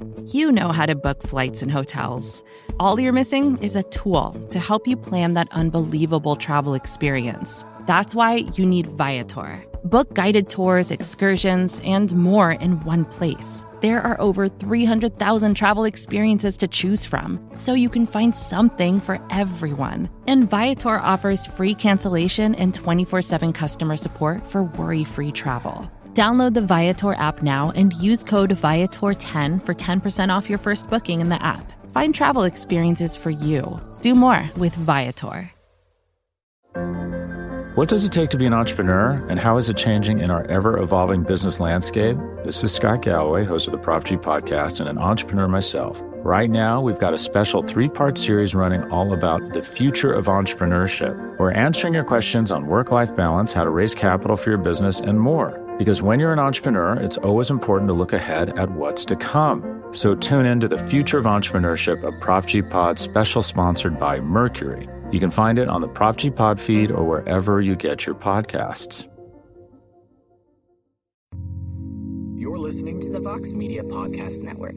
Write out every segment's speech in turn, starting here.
You know how to book flights and hotels. All you're missing is a tool to help you plan that unbelievable travel experience. That's why you need Viator. Book guided tours, excursions, and more in one place. There are over 300,000 travel experiences to choose from, so you can find something for everyone. And Viator offers free cancellation and 24/7 customer support for worry-free travel. Download the Viator app now and use code Viator10 for 10% off your first booking in the app. Find travel experiences for you. Do more with Viator. What does it take to be an entrepreneur, and how is it changing in our ever-evolving business landscape? This is Scott Galloway, host of the Prop G podcast and an entrepreneur myself. Right now, we've got a special 3-part series running all about the future of entrepreneurship. We're answering your questions on work-life balance, how to raise capital for your business, and more. Because when you're an entrepreneur, it's always important to look ahead at what's to come. So tune in to the Future of Entrepreneurship, a Prop G Pod special sponsored by Mercury. You can find it on the Prop G Pod feed or wherever you get your podcasts. You're listening to the Vox Media Podcast Network.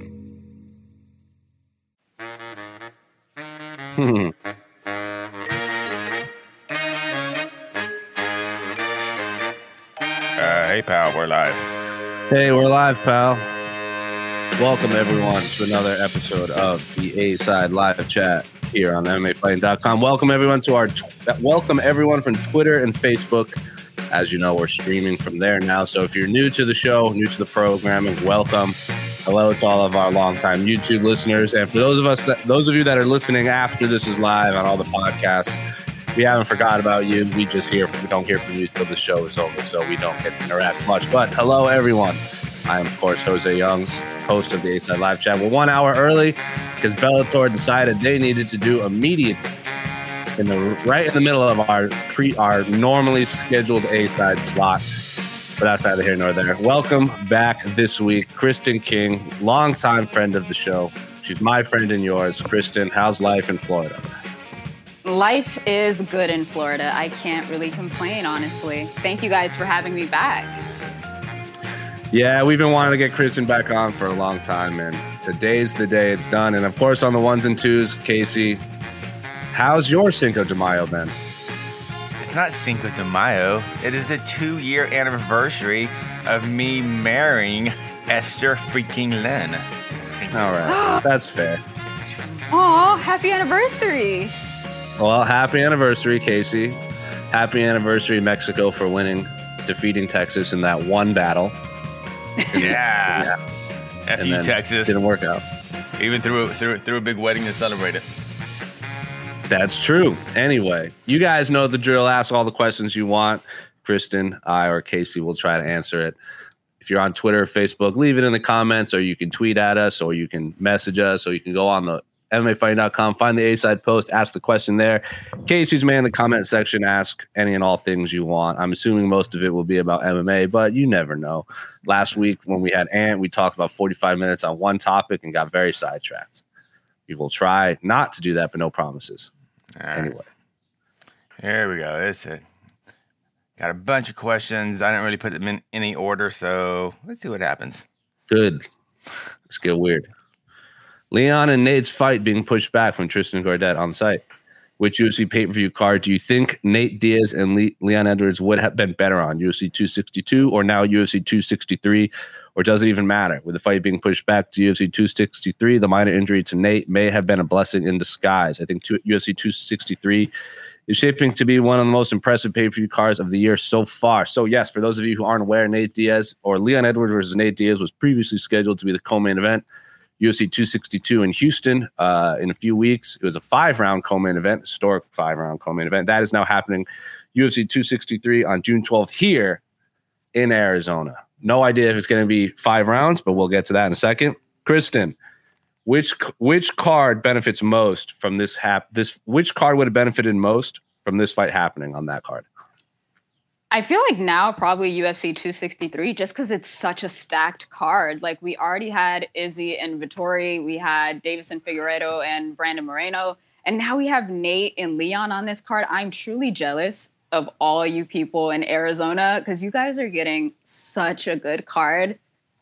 Hey, pal, we're live. Hey, we're live, pal. Welcome, everyone, to another episode of the A-Side Live Chat here on MMAfighting.com. Welcome, everyone, welcome everyone from Twitter and Facebook. As you know, we're streaming from there now. So if you're new to the show, new to the programming, welcome. Hello to all of our longtime YouTube listeners. And for those of you that are listening after this is live on all the podcasts, we haven't forgot about you. We don't hear from you till the show is over, so we don't get to interact much. But hello, everyone. I am, of course, Jose Youngs, host of the A-Side Live Chat. We're 1 hour early because Bellator decided they needed to do immediate, right in the middle of our normally scheduled A-Side slot. But that's neither here nor there. Welcome back this week, Kristen King, longtime friend of the show. She's my friend and yours. Kristen, how's life in Florida? Life is good in Florida. I can't really complain, honestly. Thank you guys for having me back. Yeah, we've been wanting to get Kristen back on for a long time, and today's the day it's done. And of course, on the ones and twos, Casey, how's your Cinco de Mayo been? It's not Cinco de Mayo. It is the 2-year anniversary of me marrying Esther freaking Lynn. All right, that's fair. Aw, happy anniversary. Well, happy anniversary, Casey. Happy anniversary, Mexico, for defeating Texas in that one battle. Yeah. F you, Texas. Didn't work out. Even threw a big wedding to celebrate it. That's true. Anyway, you guys know the drill. Ask all the questions you want. Kristen, I, or Casey will try to answer it. If you're on Twitter or Facebook, leave it in the comments, or you can tweet at us, or you can message us, or you can go on the MMAfighting.com, find the A-Side post, ask the question there. Casey's man in the comment section, ask any and all things you want. I'm assuming most of it will be about MMA, but you never know. Last week when we had Ant, we talked about 45 minutes on one topic and got very sidetracked. We will try not to do that, but no promises. Right. Anyway. Here we go. That's it. Got a bunch of questions. I didn't really put them in any order, so let's see what happens. Good. Let's get weird. Leon and Nate's fight being pushed back from Tristan Gordet on site. Which UFC pay-per-view card do you think Nate Diaz and Leon Edwards would have been better on? UFC 262 or now UFC 263? Or does it even matter? With the fight being pushed back to UFC 263, the minor injury to Nate may have been a blessing in disguise. I think UFC 263 is shaping to be one of the most impressive pay-per-view cards of the year so far. So yes, for those of you who aren't aware, Nate Diaz or Leon Edwards versus Nate Diaz was previously scheduled to be the co-main event. UFC 262 in Houston in a few weeks. It was a 5-round co-main event, historic 5-round co-main event. That is now happening UFC 263 on June 12th here in Arizona. No idea if it's going to be 5 rounds, but we'll get to that in a second. Kristen, which card benefits most from this? Which card would have benefited most from this fight happening on that card? I feel like now probably UFC 263 just because it's such a stacked card. Like we already had Izzy and Vettori. We had Davison Figueiredo and Brandon Moreno. And now we have Nate and Leon on this card. I'm truly jealous of all you people in Arizona because you guys are getting such a good card.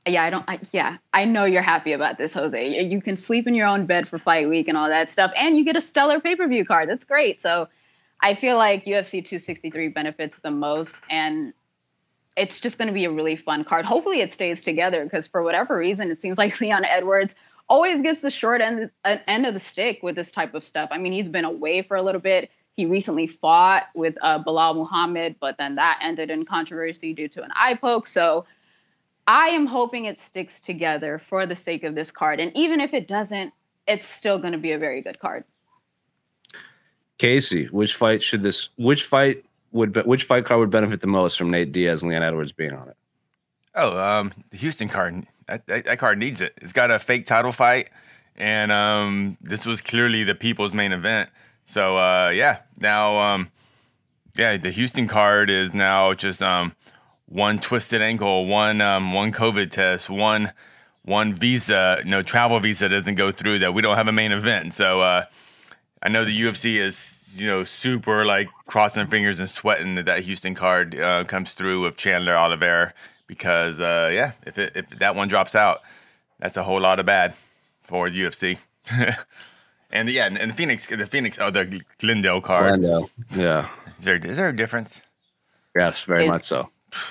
I know you're happy about this, Jose. You can sleep in your own bed for fight week and all that stuff, and you get a stellar pay-per-view card. That's great. So I feel like UFC 263 benefits the most, and it's just going to be a really fun card. Hopefully it stays together, because for whatever reason, it seems like Leon Edwards always gets the short end of the stick with this type of stuff. I mean, he's been away for a little bit. He recently fought with Bilal Muhammad, but then that ended in controversy due to an eye poke. So I am hoping it sticks together for the sake of this card. And even if it doesn't, it's still going to be a very good card. Casey, which fight card would benefit the most from Nate Diaz and Leon Edwards being on it? The Houston card. That card needs it. It's got a fake title fight, and this was clearly the people's main event. So now the Houston card is now just one twisted ankle, one COVID test, one visa, no travel visa doesn't go through, that we don't have a main event. So I know the UFC is, super like crossing fingers and sweating that Houston card comes through with Chandler Oliveira, because if that one drops out, that's a whole lot of bad for the UFC. And the Phoenix, the Glendale card. Glendale, yeah. Is there a difference? Yes, very much so.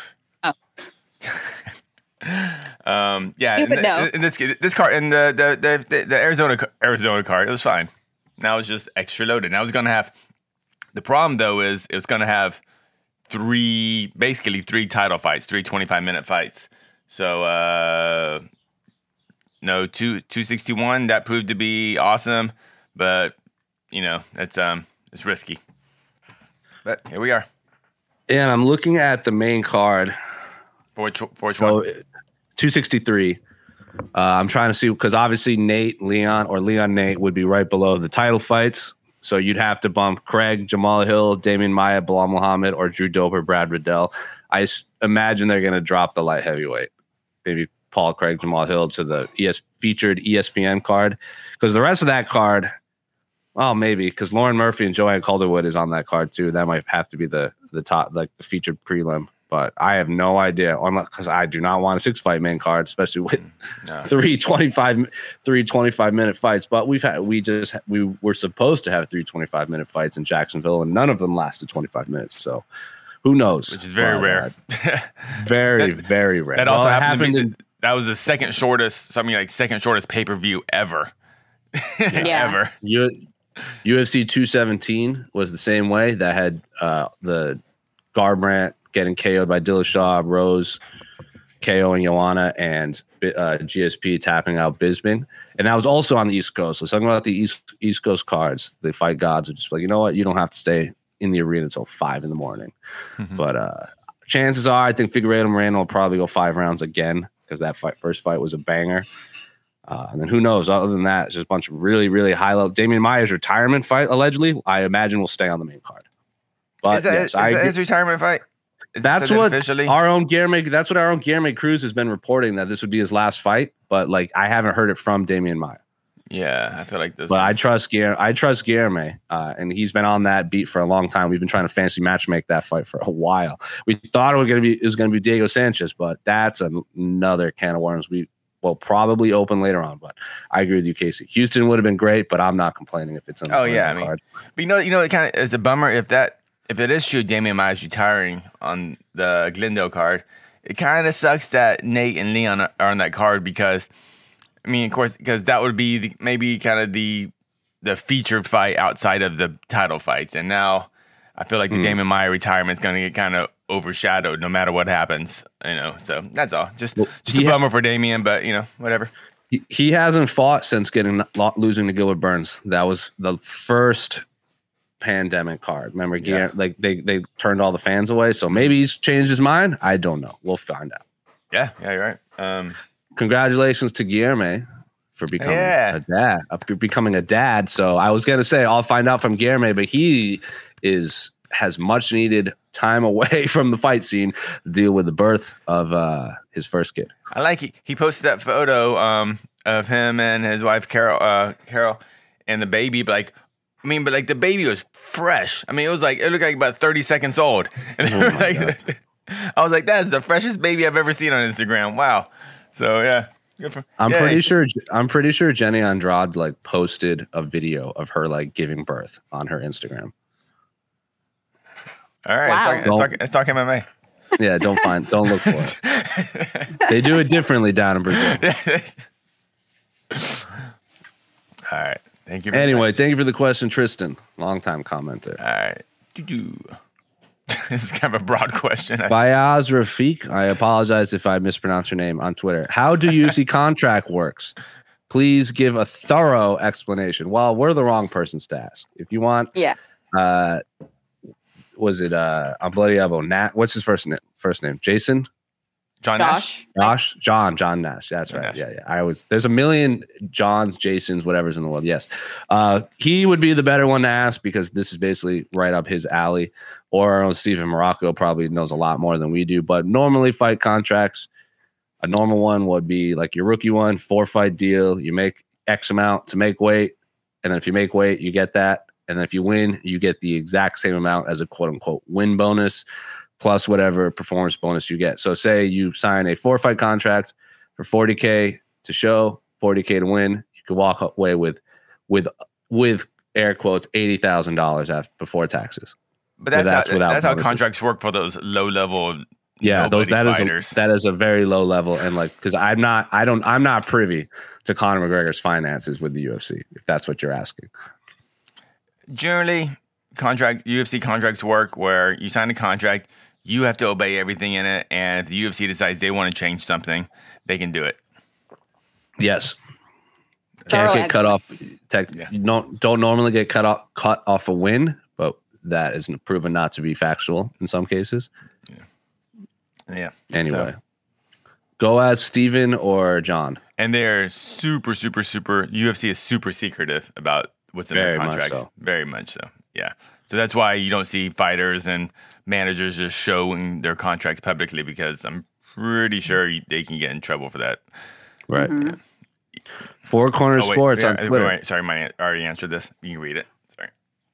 And this card and the Arizona card, it was fine. Now it's just extra loaded. Now it's gonna have, the problem though is it's gonna have three title fights, 3 25-minute fights. So 261, that proved to be awesome, but it's risky. But here we are. And I'm looking at the main card. For which one? 263. I'm trying to see, because obviously Leon Nate would be right below the title fights. So you'd have to bump Craig, Jamal Hill, Damian Maia, Bilal Muhammad, or Drew Dober, Brad Riddell. I imagine they're going to drop the light heavyweight. Maybe Paul Craig, Jamal Hill to the featured ESPN card. Because the rest of that card, maybe, because Lauren Murphy and Joanne Calderwood is on that card too. That might have to be the top, like the featured prelim. But I have no idea, because I do not want a 6-fight main card, especially with 3 25-minute fights. But we were supposed to have 3 25-minute fights in Jacksonville, and none of them lasted 25 minutes. So who knows? Which is very rare. Very rare. That also happened. That was the second shortest pay-per-view ever. Ever. UFC 217 was the same way. That had the Garbrandt getting KO'd by Dillashaw, Rose KOing Joanna, and GSP tapping out Bisping. And that was also on the East Coast. So something about the East Coast cards, the fight gods are just like, you know what? You don't have to stay in the arena until 5 a.m. Mm-hmm. But chances are, I think Figueiredo Moreno will probably go 5 rounds again, because that first fight was a banger. And then who knows? Other than that, it's just a bunch of really, really high-level. Damian Maia's retirement fight, allegedly, I imagine will stay on the main card. But is that his retirement fight? That's what our own Guilherme Cruz has been reporting, that this would be his last fight. But I haven't heard it from Damian Maia. Yeah, I feel like this. But I trust Guilherme, and he's been on that beat for a long time. We've been trying to fancy matchmake that fight for a while. We thought it was going to be Diego Sanchez, but that's another can of worms. We will probably open later on. But I agree with you, Casey. Houston would have been great, but I'm not complaining if it's on the card. But it kind of is a bummer if it is true Damian Maia is retiring on the Glendale card. It kind of sucks that Nate and Leon are on that card, because, of course, because that would be maybe kind of the featured fight outside of the title fights. And now I feel like the Damian Maia retirement is going to get kind of overshadowed no matter what happens. So that's all. Just a bummer for Damian, but whatever. He hasn't fought since losing to Gilbert Burns. That was the first pandemic card. Remember, they turned all the fans away. So maybe he's changed his mind. I don't know. We'll find out. Yeah, you're right. Congratulations to Guilherme for becoming a dad. So I was gonna say I'll find out from Guilherme, but he has much needed time away from the fight scene to deal with the birth of his first kid. I like he posted that photo of him and his wife Carol and the baby, but the baby was fresh. It looked like about 30 seconds old. And I was like, that's the freshest baby I've ever seen on Instagram. Wow. So yeah. I'm pretty sure Jenny Andrade like posted a video of her like giving birth on her Instagram. All right, Wow. let's talk MMA. Yeah, don't look for it. They do it differently down in Brazil. All right. Thank you. Anyway, thank you for the question, Tristan. Long-time commenter. All right. This is kind of a broad question. Fayaz Rafiq, I apologize if I mispronounce your name on Twitter. How do UFC contract works? Please give a thorough explanation. Well, we're the wrong persons to ask. If you want, was it on Bloody Elbow? Nat, what's his first name? Jason? John Nash? John Nash. That's right. Nash. Yeah. There's a million Johns, Jasons, whatever's in the world. Yes. He would be the better one to ask because this is basically right up his alley. Or Stephen Morocco probably knows a lot more than we do. But normally fight contracts, a normal one would be like your rookie one, 4-fight deal. You make X amount to make weight. And then if you make weight, you get that. And then if you win, you get the exact same amount as a quote unquote win bonus plus whatever performance bonus you get. So say you sign a 4-fight contract for $40K to show, $40K to win. You could walk away with air quotes $80,000 before taxes. But that's how contracts work for those low level. Yeah, fighters. That is a very low level, and like because I'm not privy to Conor McGregor's finances with the UFC. If that's what you're asking. Generally, UFC contracts work where you sign a contract, you have to obey everything in it, and if the UFC decides they want to change something, they can do it. Yes. Can't get cut off. Don't normally get cut off a win, but that is proven not to be factual in some cases. Yeah. Anyway, go as Steven or John. And they're super, super, super. UFC is super secretive about what's in their contracts. Very much so. Yeah. So that's why you don't see fighters and managers just showing their contracts publicly because I'm pretty sure they can get in trouble for that. Right. Mm-hmm. Yeah. Four Corner Sports on Twitter. Sorry, I already answered this. You can read it. Sorry.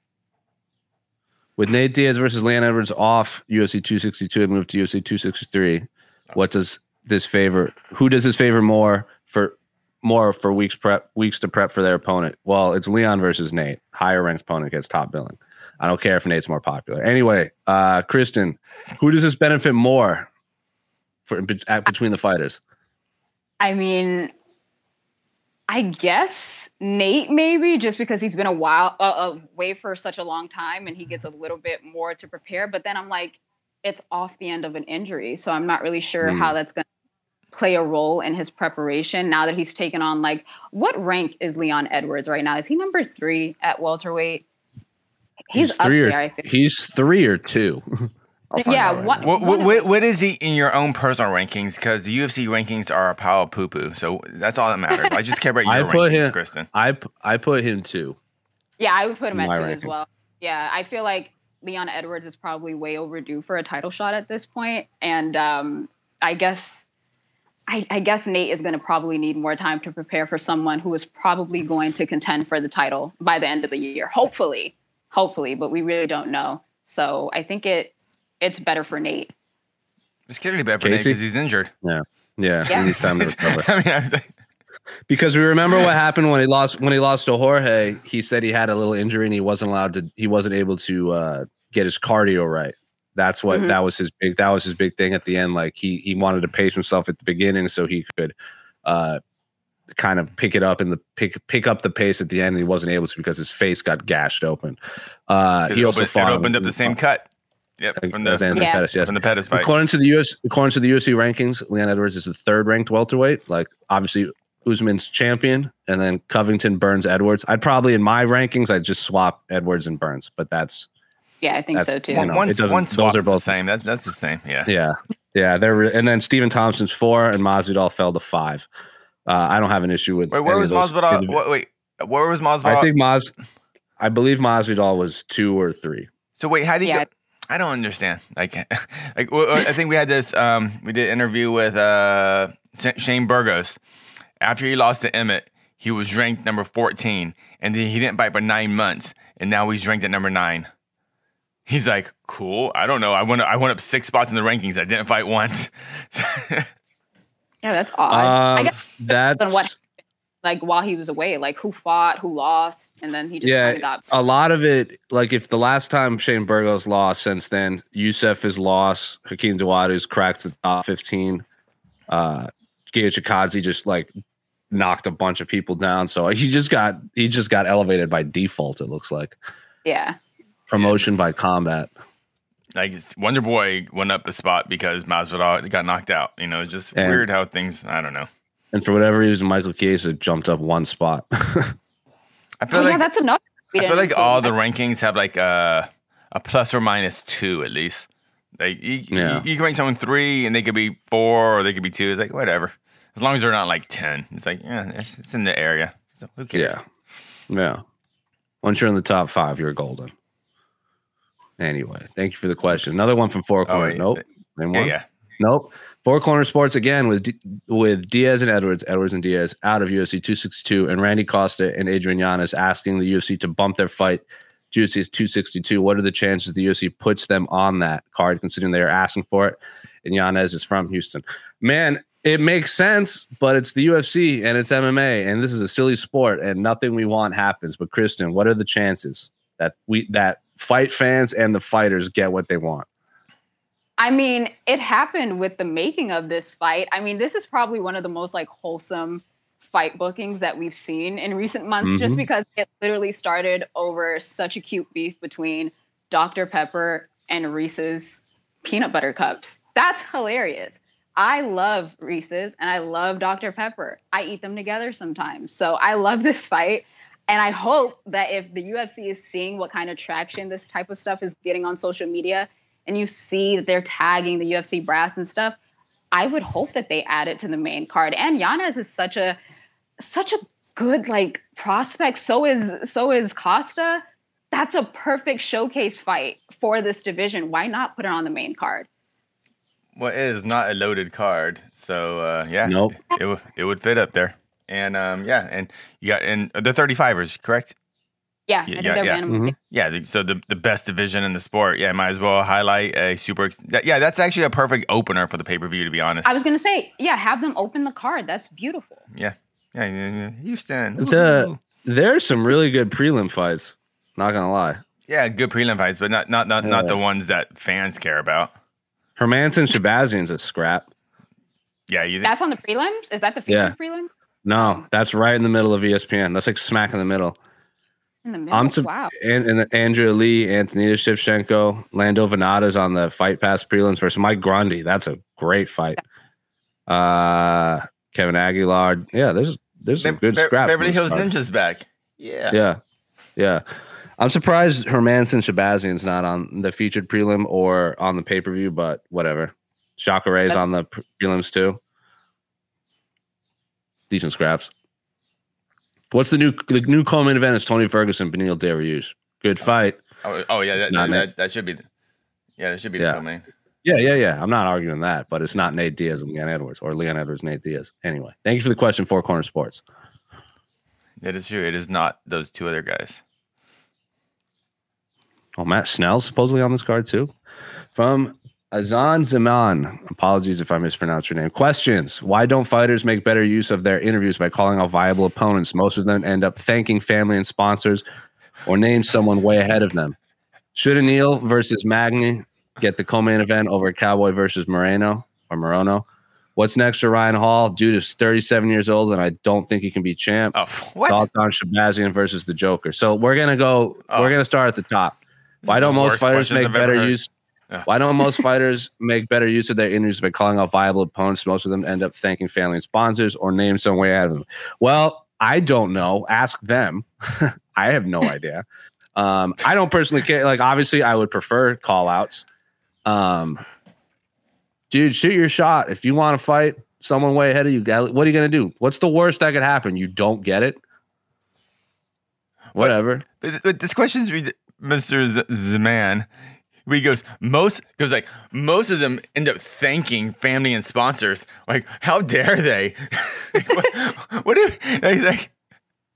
With Nate Diaz versus Leon Edwards off UFC 262 and moved to UFC 263, what does this favor? Who does this favor more for weeks to prep for their opponent? Well, it's Leon versus Nate. Higher ranked opponent gets top billing. I don't care if Nate's more popular. Anyway, Kristen, who does this benefit more between the fighters? I mean, I guess Nate maybe just because he's been away for such a long time and he gets a little bit more to prepare. But then I'm like, it's off the end of an injury. So I'm not really sure how that's going to play a role in his preparation now that he's taken on like, what rank is Leon Edwards right now? Is he number 3 at welterweight? He's up there, I think. He's 3 or 2. Yeah. What is he in your own personal rankings? Because the UFC rankings are a pile of poo-poo. So that's all that matters. I just care about your rankings, Kristen. I put him 2. Yeah, I would put him at 2 as well. Yeah, I feel like Leon Edwards is probably way overdue for a title shot at this point. And I guess Nate is going to probably need more time to prepare for someone who is probably going to contend for the title by the end of the year. Hopefully, but we really don't know. So I think it's better for Nate. It's clearly better for Nate because he's injured. Yeah. He needs time to recover. Because we remember what happened when he lost to Jorge. He said he had a little injury and he wasn't able to get his cardio right. That's what that was his big thing at the end. Like he wanted to pace himself at the beginning so he could kind of pick up the pace at the end. And he wasn't able to because his face got gashed open. He also opened up the same cut. Yep, from the Pettis fight. According to the UFC rankings, Leon Edwards is the 3rd ranked welterweight. Like obviously Usman's champion, and then Covington, Burns, Edwards. I'd probably in my rankings I'd just swap Edwards and Burns, but that's I think so too. One swap are both the same. That's the same. Yeah. And then Stephen Thompson's 4 and Masvidal fell to 5. I don't have an issue with. Wait, where was Masvidal? Where was Masvidal? I believe Masvidal was 2 or 3. So wait, how do you? I don't understand. Like I think we had this. We did an interview with Shane Burgos. After he lost to Emmett, he was ranked number 14, and then he didn't fight for 9 months, and now he's ranked at number 9. He's like, cool. I don't know. I went up 6 spots in the rankings. I didn't fight once. Yeah, that's odd. I guess That's what like while he was away, like who fought, who lost, and then he just kind of got a lot of it. Like if the last time Shane Burgos lost, since then Youssef has lost. Hakeem Dawodu's cracked the top 15. Gia Chikadze just like knocked a bunch of people down, so he just got elevated by default. It looks like promotion by combat. Like Wonder Boy went up a spot because Masvidal got knocked out. You know, it's just weird how things. I don't know. And for whatever reason, Michael Chiesa jumped up one spot. I feel like that's enough. I feel like all the rankings have like a plus or minus 2 at least. Like you can rank someone 3 and they could be 4 or they could be 2. It's like whatever, as long as they're not like 10. It's like it's in the area. So who cares? Yeah. Once you're in the top 5, you're golden. Anyway, thank you for the question. Another one from Four Corner. Nope. Nope. Four Corner Sports again with Diaz and Edwards and Diaz out of UFC 262, and Randy Costa and Adrian Yanez asking the UFC to bump their fight to UFC 262. What are the chances the UFC puts them on that card, considering they are asking for it? And Yanez is from Houston. Man, it makes sense, but it's the UFC and it's MMA, and this is a silly sport, and nothing we want happens. But Kristen, what are the chances that fight fans and the fighters get what they want? I mean, it happened with the making of this fight. I mean, this is probably one of the most like wholesome fight bookings that we've seen in recent months, just because it literally started over such a cute beef between Dr. Pepper and Reese's peanut butter cups. That's hilarious. I love Reese's and I love Dr. Pepper. I eat them together sometimes. So I love this fight. And I hope that if the UFC is seeing what kind of traction this type of stuff is getting on social media, and you see that they're tagging the UFC brass and stuff, I would hope that they add it to the main card. And Yanez is such a good like prospect. So is Costa. That's a perfect showcase fight for this division. Why not put it on the main card? Well, it is not a loaded card, so nope. It would fit up there. And and you got the 35ers, correct? Yeah, I think they're random. Yeah, so the best division in the sport. Yeah, might as well highlight a super. That's actually a perfect opener for the pay-per-view, to be honest. I was gonna say, have them open the card. That's beautiful. Yeah. Houston. There are some really good prelim fights. Not gonna lie. Yeah, good prelim fights, but not the ones that fans care about. Hermanson Shabazian's a scrap. Yeah, that's on the prelims. Is that the featured prelim? No, that's right in the middle of ESPN. That's like smack in the middle. In the middle. Wow. And Andrea Lee, Antonina Shevchenko, Lando Venata's on the Fight Pass prelims versus Mike Grundy. That's a great fight. Kevin Aguilar. Yeah, there's some good scraps. Beverly Hills Ninja's back. Yeah. I'm surprised Hermanson Shabazian's not on the featured prelim or on the pay-per-view, but whatever. Shakaray's on the prelims too. Decent scraps. What's the new co-main event? Is Tony Ferguson, Beneil Dariush. Good fight. Oh yeah, that should be. That should be the co-main. Yeah. I'm not arguing that, but it's not Nate Diaz and Leon Edwards, or Leon Edwards, Nate Diaz. Anyway, thank you for the question. Four Corner Sports. It is true. It is not those two other guys. Oh, Matt Snell's supposedly on this card too. From Azan Zaman. Apologies if I mispronounced your name. Questions. Why don't fighters make better use of their interviews by calling out viable opponents? Most of them end up thanking family and sponsors or name someone way ahead of them. Should Anil versus Magny get the co-main event over Cowboy versus Moreno? What's next for Ryan Hall? Dude is 37 years old, and I don't think he can be champ. What? Thoughts on Shabazian versus the Joker. So we're going to go. We're going to start at the top. Why don't most fighters make better use? Why don't most fighters make better use of their interviews by calling out viable opponents? Most of them end up thanking family and sponsors or name some way out of them. Well, I don't know. Ask them. I have no idea. I don't personally care. Like, obviously, I would prefer call outs. Dude, shoot your shot. If you want to fight someone way ahead of you, what are you going to do? What's the worst that could happen? You don't get it? Whatever. But this question's Mr. Zaman. He goes, most of them end up thanking family and sponsors. Like, how dare they? What if he's like,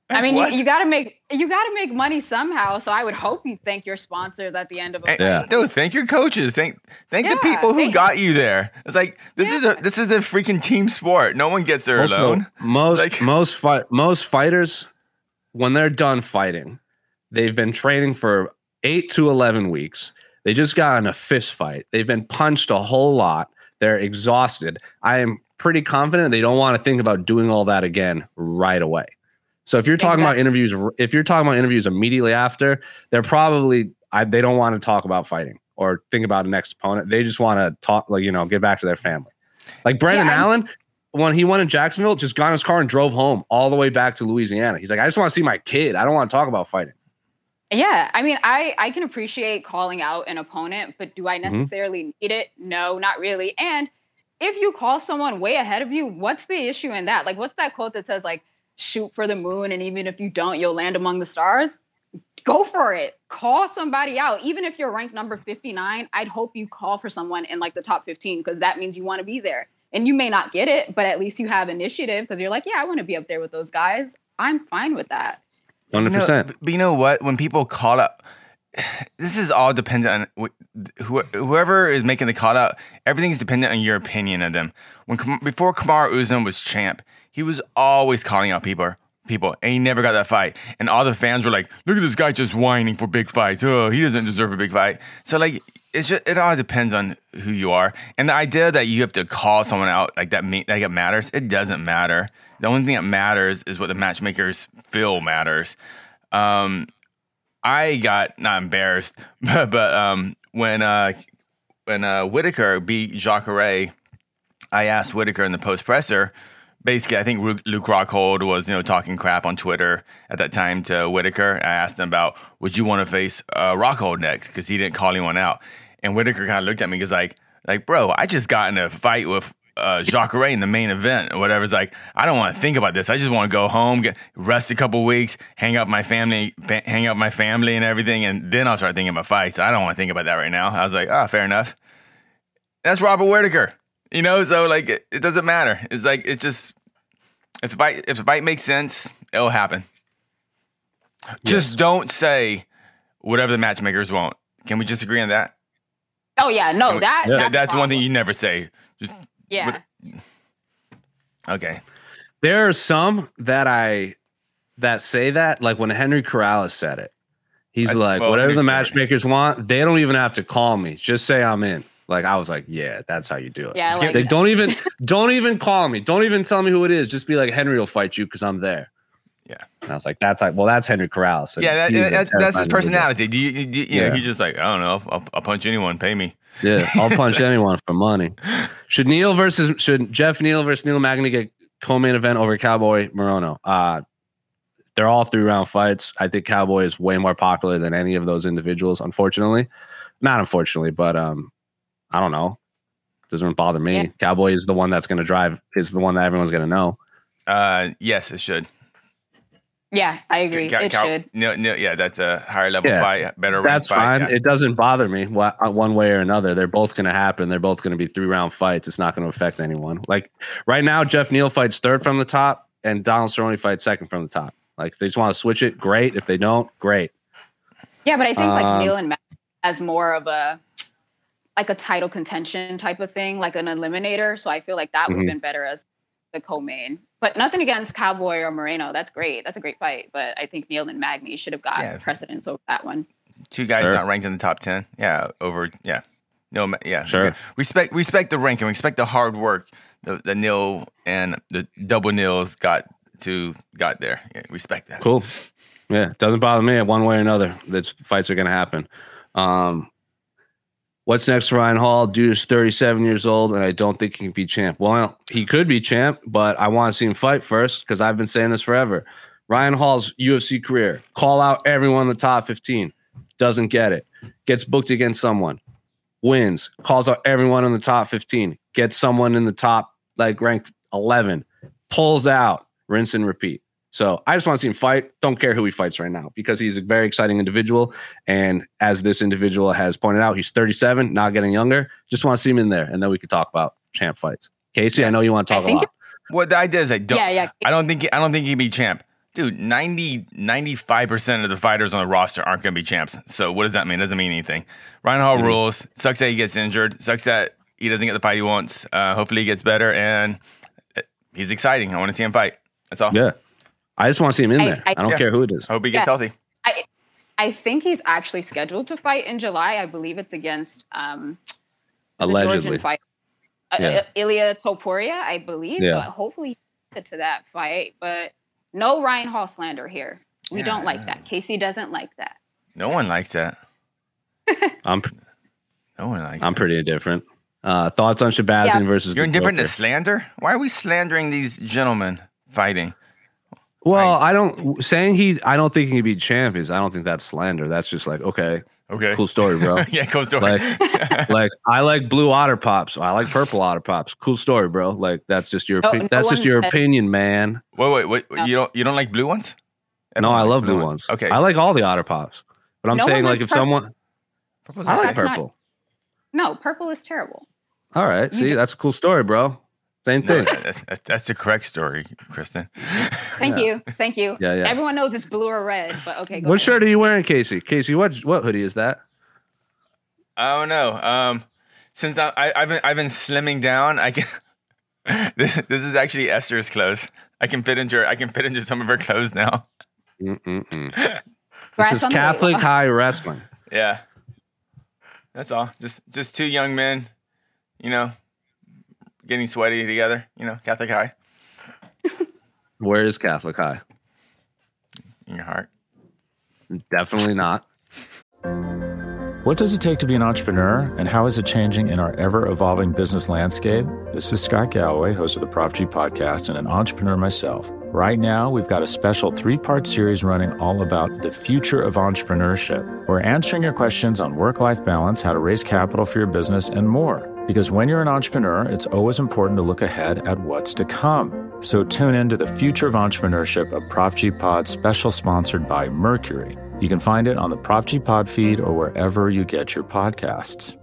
I mean, What? you gotta make money somehow. So I would hope you thank your sponsors at the end of a fight. Yeah. Dude, thank your coaches. Thank the Yeah, people who they- got you there. It's like this is a freaking team sport. No one gets there alone. Most fighters, when they're done fighting, they've been training for 8 to 11 weeks. They just got in a fist fight. They've been punched a whole lot. They're exhausted. I am pretty confident they don't want to think about doing all that again right away. So if you're talking about interviews, immediately after, they're probably they don't want to talk about fighting or think about the next opponent. They just want to talk, get back to their family. Like Brendan Allen, when he won in Jacksonville, just got in his car and drove home all the way back to Louisiana. He's like, I just want to see my kid. I don't want to talk about fighting. Yeah, I mean, I can appreciate calling out an opponent, but do I necessarily need it? No, not really. And if you call someone way ahead of you, what's the issue in that? Like, what's that quote that says, like, shoot for the moon, and even if you don't, you'll land among the stars? Go for it. Call somebody out. Even if you're ranked number 59, I'd hope you call for someone in, like, the top 15, because that means you want to be there. And you may not get it, but at least you have initiative, because you're like, yeah, I want to be up there with those guys. I'm fine with that. 100%. But you know what? When people call out, this is all dependent on whoever is making the call out. Everything's dependent on your opinion of them. Before Kamaru Usman was champ, he was always calling out people, and he never got that fight. And all the fans were like, "Look at this guy just whining for big fights. Oh, he doesn't deserve a big fight." So like, it all depends on who you are. And the idea that you have to call someone out like that it matters. It doesn't matter. The only thing that matters is what the matchmakers feel matters. I got not embarrassed, but when Whitaker beat Jacare, I asked Whitaker in the post presser. Basically, I think Luke Rockhold was talking crap on Twitter at that time to Whitaker. I asked him about, would you want to face Rockhold next, because he didn't call anyone out. And Whitaker kind of looked at me because like bro, I just got in a fight with Jacare in the main event or whatever. It's like, I don't want to think about this. I just want to go home, rest a couple weeks, hang out with my family and everything, and then I'll start thinking about fights. I don't want to think about that right now. I was like, fair enough. That's Robert Whitaker, so like it doesn't matter. It's like, it's just, if the fight makes sense, it'll happen. Yes. Just don't say whatever the matchmakers want. Can we just agree on that? Oh yeah, no, that's the one thing you never say. Just okay. There are some that say that, like when Henry Corrales said it, he's whatever the matchmakers want, they don't even have to call me. Just say I'm in. Like, I was like, yeah, that's how you do it. Yeah, they don't even call me. Don't even tell me who it is. Just be like, Henry will fight you because I'm there. Yeah. And I was like, that's Henry Corrales. Yeah, that's his personality. He's just like, I don't know, I'll punch anyone, pay me. Yeah, I'll punch anyone for money. Should Jeff Neal versus Neil Magny get co-main event over Cowboy Morono? They're all 3-round fights. I think Cowboy is way more popular than any of those individuals, unfortunately. Not unfortunately, but I don't know. Doesn't bother me. Yeah. Cowboy is the one that's going to drive, is the one that everyone's going to know. Yes, it should. Yeah, I agree. It should. No, yeah, that's a higher level fight, better rank fight. That's fine. Yeah. It doesn't bother me one way or another. They're both going to happen. They're both going to be 3-round fights. It's not going to affect anyone. Like right now, Jeff Neal fights 3rd from the top, and Donald Cerrone fights 2nd from the top. Like if they just want to switch it, great. If they don't, great. Yeah, but I think like Neal and Matt has more of a title contention type of thing, like an eliminator. So I feel like that would have been better as the co-main. But nothing against Cowboy or Moreno. That's great. That's a great fight. But I think Neal and Magny should have got precedence over that one. 2 guys not ranked in the top 10. Yeah, No, yeah. Sure. Okay. Respect the ranking. Respect the hard work that Neal and the double Neals got there. Yeah, respect that. Cool. Yeah, doesn't bother me one way or another. These fights are going to happen. What's next for Ryan Hall? Dude is 37 years old, and I don't think he can be champ. Well, he could be champ, but I want to see him fight first because I've been saying this forever. Ryan Hall's UFC career, call out everyone in the top 15. Doesn't get it. Gets booked against someone. Wins. Calls out everyone in the top 15. Gets someone in the top, ranked 11. Pulls out. Rinse and repeat. So I just want to see him fight. Don't care who he fights right now because he's a very exciting individual. And as this individual has pointed out, he's 37, not getting younger. Just want to see him in there. And then we could talk about champ fights. Casey, I know you want to talk a lot. What the idea is I don't think he'd be champ. Dude, 95% of the fighters on the roster aren't going to be champs. So what does that mean? It doesn't mean anything. Ryan Hall rules. Sucks that he gets injured. Sucks that he doesn't get the fight he wants. Hopefully he gets better, and he's exciting. I want to see him fight. That's all. Yeah. I just want to see him in there. I don't care who it is. Hope he gets healthy. I think he's actually scheduled to fight in July. I believe it's against allegedly the Georgian fight. Ilia Topuria, I believe. Yeah. So hopefully he gets to that fight. But no Ryan Hall slander here. We don't like that. Casey doesn't like that. No one likes that. I'm pretty indifferent. Thoughts on Shabazian versus You're indifferent to Booker? slander? Why are we slandering these gentlemen fighting? Well, I don't think he can be champions. I don't think that's slander. That's just like, okay, cool story, bro. Yeah, cool story. Like I like blue otter pops. I like purple otter pops. Cool story, bro. Like that's just your opinion, man. Wait. You don't like blue ones? No, I love blue ones. Okay, I like all the otter pops. But I'm saying like if someone, I like purple. No, purple is terrible. All right, see, that's a cool story, bro. Same thing. That's the correct story, Kristen. Thank you. Yeah. Everyone knows it's blue or red, but okay. What shirt are you wearing, Casey? Casey, what hoodie is that? I don't know. Since I've been slimming down, I can. This is actually Esther's clothes. I can fit into some of her clothes now. This is Catholic High Wrestling. Yeah. That's all. Just two young men, getting sweaty together, Catholic High. Where is Catholic High? In your heart. Definitely not. What does it take to be an entrepreneur, and how is it changing in our ever-evolving business landscape? This is Scott Galloway, host of the Prop G podcast and an entrepreneur myself. Right now, we've got a special 3-part series running all about the future of entrepreneurship. We're answering your questions on work-life balance, how to raise capital for your business, and more. Because when you're an entrepreneur, it's always important to look ahead at what's to come. So tune in to the Future of Entrepreneurship, a Prop G Pod special sponsored by Mercury. You can find it on the Prop G Pod feed or wherever you get your podcasts.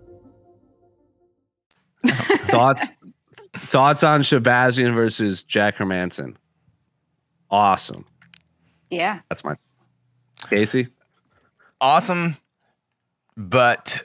Thoughts on Shabazian versus Jack Hermanson? Awesome. Yeah. That's my Casey. Awesome, but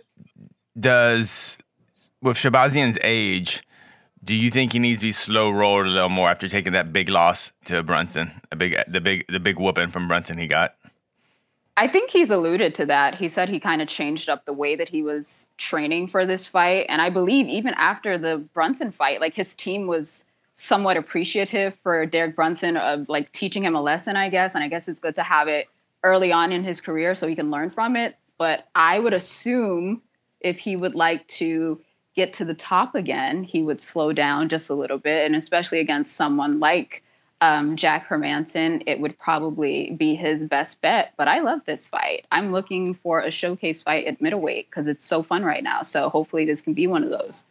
with Shabazian's age, do you think he needs to be slow rolled a little more after taking that big loss to Brunson? The big whooping from Brunson he got. I think he's alluded to that. He said he kind of changed up the way that he was training for this fight. And I believe even after the Brunson fight, like his team was somewhat appreciative for Derek Brunson of like teaching him a lesson, I guess. And I guess it's good to have it early on in his career so he can learn from it. But I would assume if he would like to get to the top again, he would slow down just a little bit. And especially against someone like Jack Hermanson, it would probably be his best bet. But I love this fight. I'm looking for a showcase fight at middleweight because it's so fun right now. So hopefully this can be one of those.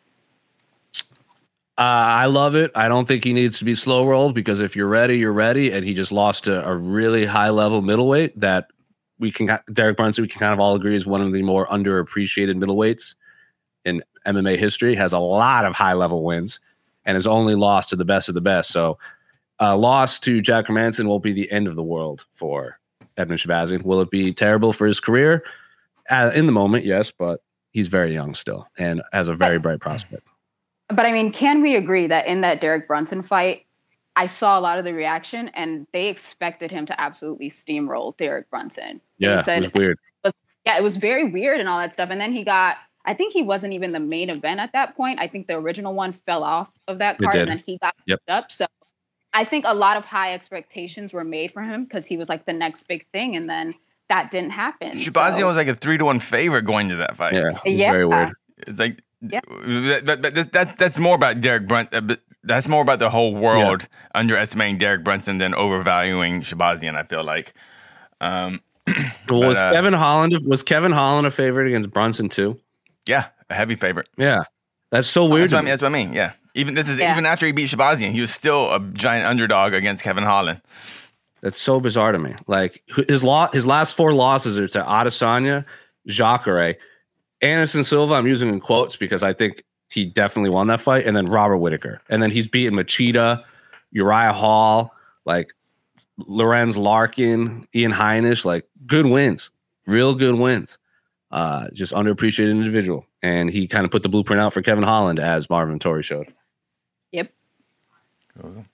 I love it. I don't think he needs to be slow rolled because if you're ready, you're ready. And he just lost to a really high level middleweight that Derek Brunson, we can kind of all agree is one of the more underappreciated middleweights in MMA history, has a lot of high level wins and has only lost to the best of the best. So loss to Jack Hermanson won't be the end of the world for Edmen Shabazian. Will it be terrible for his career? In the moment, yes, but he's very young still and has a very bright prospect. But I mean, can we agree that in that Derek Brunson fight, I saw a lot of the reaction and they expected him to absolutely steamroll Derek Brunson. Yeah, said, it was weird. It was very weird and all that stuff. And then I think he wasn't even the main event at that point. I think the original one fell off of that card and then he got picked up. So I think a lot of high expectations were made for him because he was like the next big thing. And then that didn't happen. Shabazian was like a 3-1 favorite going to that fight. Yeah. Very weird. It's like, but that's more about Derek Brunson. That's more about the whole world underestimating Derek Brunson than overvaluing Shabazian, I feel like. Was Kevin Holland a favorite against Brunson too? Yeah, a heavy favorite. Yeah, that's so weird. That's what I mean. Yeah, even after he beat Shabazian, he was still a giant underdog against Kevin Holland. That's so bizarre to me. Like his last 4 losses are to Adesanya, Jacare, Anderson Silva. I'm using in quotes because I think he definitely won that fight, and then Robert Whittaker, and then he's beaten Machida, Uriah Hall, like Lorenz Larkin, Ian Heinisch, like good wins, real good wins. Just underappreciated individual. And he kind of put the blueprint out for Kevin Holland, as Marvin Torrey showed. Yep. Cool.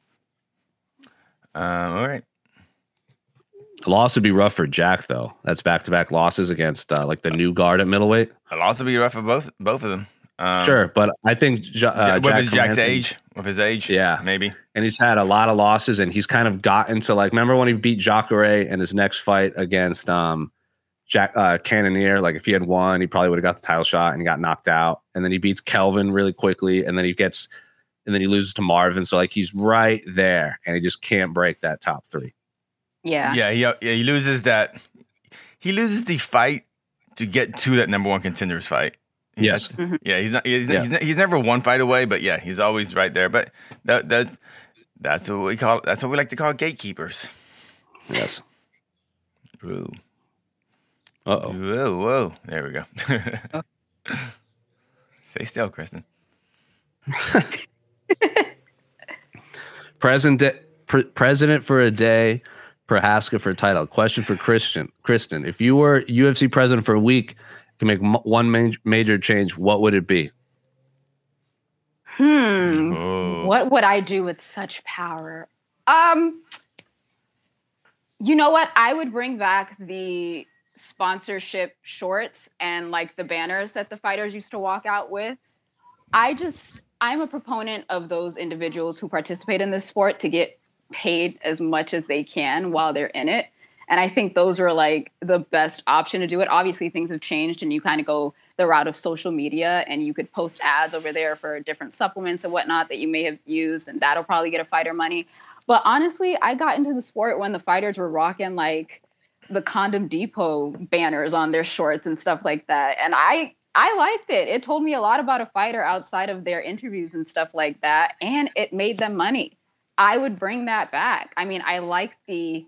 All right. A loss would be rough for Jack, though. That's back-to-back losses against like the new guard at middleweight. A loss would be rough for both of them. Sure, but I think Jack's age, with his age, yeah, maybe. And he's had a lot of losses, and he's kind of gotten to like. Remember when he beat Jacare in his next fight against Jack Cannonier? Like if he had won, he probably would have got the title shot, and he got knocked out. And then he beats Kelvin really quickly, and then he loses to Marvin. So like he's right there, and he just can't break that top three. Yeah. He loses that. He loses the fight to get to that number one contenders fight. Yes. Mm-hmm. Yeah, he's never one fight away, but yeah, he's always right there. But that's what we call. That's what we like to call gatekeepers. Yes. Ooh. Uh-oh. Whoa. There we go. Stay still, Kristen. President for a day, Prohaska for a title. Question for Kristen. If you were UFC president for a week, to make one major change, what would it be? What would I do with such power? You know what? I would bring back the sponsorship shorts and like the banners that the fighters used to walk out with. I'm a proponent of those individuals who participate in this sport to get paid as much as they can while they're in it. And I think those are like the best option to do it. Obviously, things have changed and you kind of go the route of social media and you could post ads over there for different supplements and whatnot that you may have used, and that'll probably get a fighter money. But honestly, I got into the sport when the fighters were rocking like the Condom Depot banners on their shorts and stuff like that. And I liked it. It told me a lot about a fighter outside of their interviews and stuff like that. And it made them money. I would bring that back. I mean, I like the